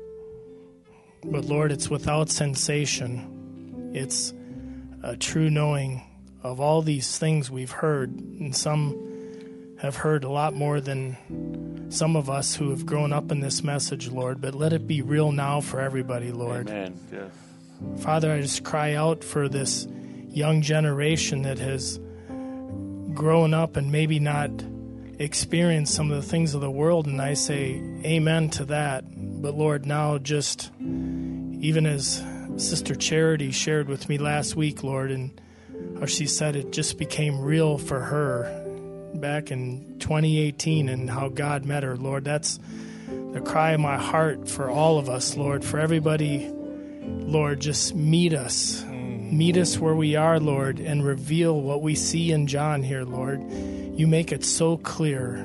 But Lord, it's without sensation. It's a true knowing of all these things we've heard, and some have heard a lot more than some of us who have grown up in this message, Lord. But let it be real now for everybody, Lord. Amen. Yes. Father, I just cry out for this young generation that has grown up and maybe not experienced some of the things of the world, and I say amen to that. But Lord, now just even as Sister Charity shared with me last week, Lord, and how she said it just became real for her back in 2018 and how God met her, Lord. That's the cry of my heart for all of us, Lord, for everybody. Lord, just meet us. Meet us where we are, Lord, and reveal what we see in John here, Lord. You make it so clear.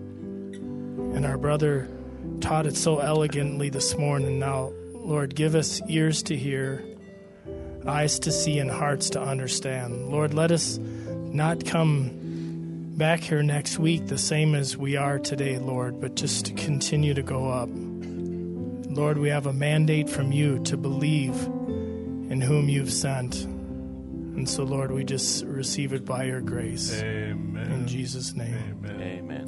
And our brother taught it so elegantly this morning. Now, Lord, give us ears to hear, eyes to see, and hearts to understand. Lord, let us not come back here next week the same as we are today, Lord, but just to continue to go up. Lord, we have a mandate from you to believe in whom you've sent. And so, Lord, we just receive it by your grace. Amen. In Jesus' name. Amen.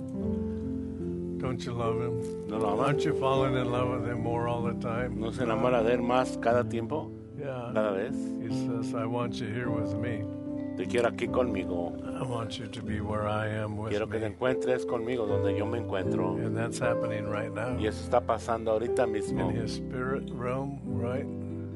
Amen. Don't you love Him? ¿No lo amas? Aren't you falling in love with Him more all the time? ¿No se enamora de Él más cada tiempo? Yeah. Cada vez. He says, I want you here with me. Te quiero aquí conmigo. I want you to be where I am with Quiero que te me. encuentres conmigo donde yo me encuentro. And that's happening right now. Y eso está pasando ahorita mismo. In His spirit realm, right?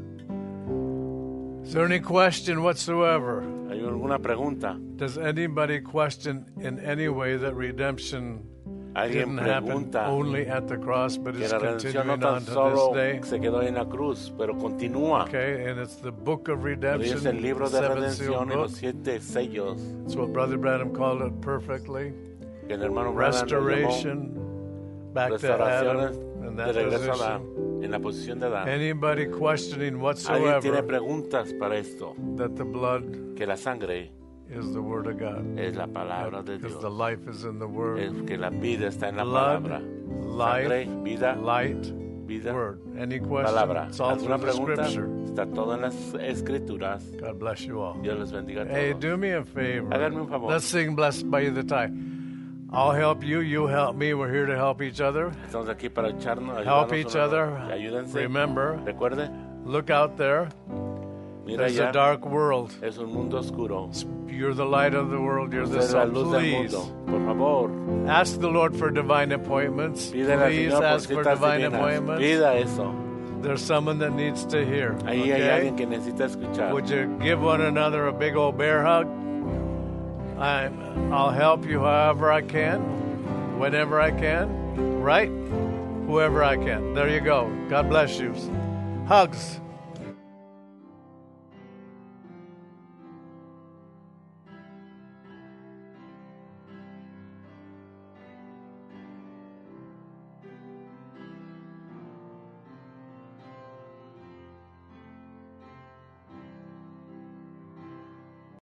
Is there any question whatsoever? ¿Hay alguna pregunta? Does anybody question in any way that redemption ¿Alguien didn't happen pregunta only at the cross, but que is la redención no continuing tan on to solo this day? se quedó en la cruz, pero continúa? Okay, and it's the book of Pero redemption, es el libro the de seven seal redención y book. los 7 sellos That's what Brother Branham called it perfectly. que el hermano Branham lo llamó Restoration, back to restauraciones Adam in de that regreso a position. Adán, en la posición de Adán. Anybody questioning ¿Alguien tiene whatsoever preguntas para esto? that the blood Que la sangre is the Word of God. es la palabra de Because Dios. the life is in the Word. Es que la vida está en la Blood, palabra. life, Sangre, vida, light, vida, Word. Any question? palabra. It's all ¿Alguna through the pregunta? Scripture. Está todo en las escrituras. God bless you all. Dios les bendiga a Hey, todos. do me a favor. Háganme un favor. Let's sing Blessed by the Tie. I'll help you, you help me. We're here to help each other. Estamos aquí para echarnos, Help ayudarnos each uno a other. otro. Ayúdense. Remember, Recuerde, look out there. mira There's a allá, dark world. es un mundo oscuro. You're the light of the world. You're the Usted es la sun. luz del Please mundo. Por favor, ask the Lord for divine appointments. pídele al Please Señor por ask for citas divine divinas. appointments. Pida eso. There's someone that needs to hear. Ahí hay Okay? alguien que necesita escuchar. Would you give one another a big old bear hug? I'll help you however I can, whenever I can, right? Whoever I can. There you go. God bless you. Hugs.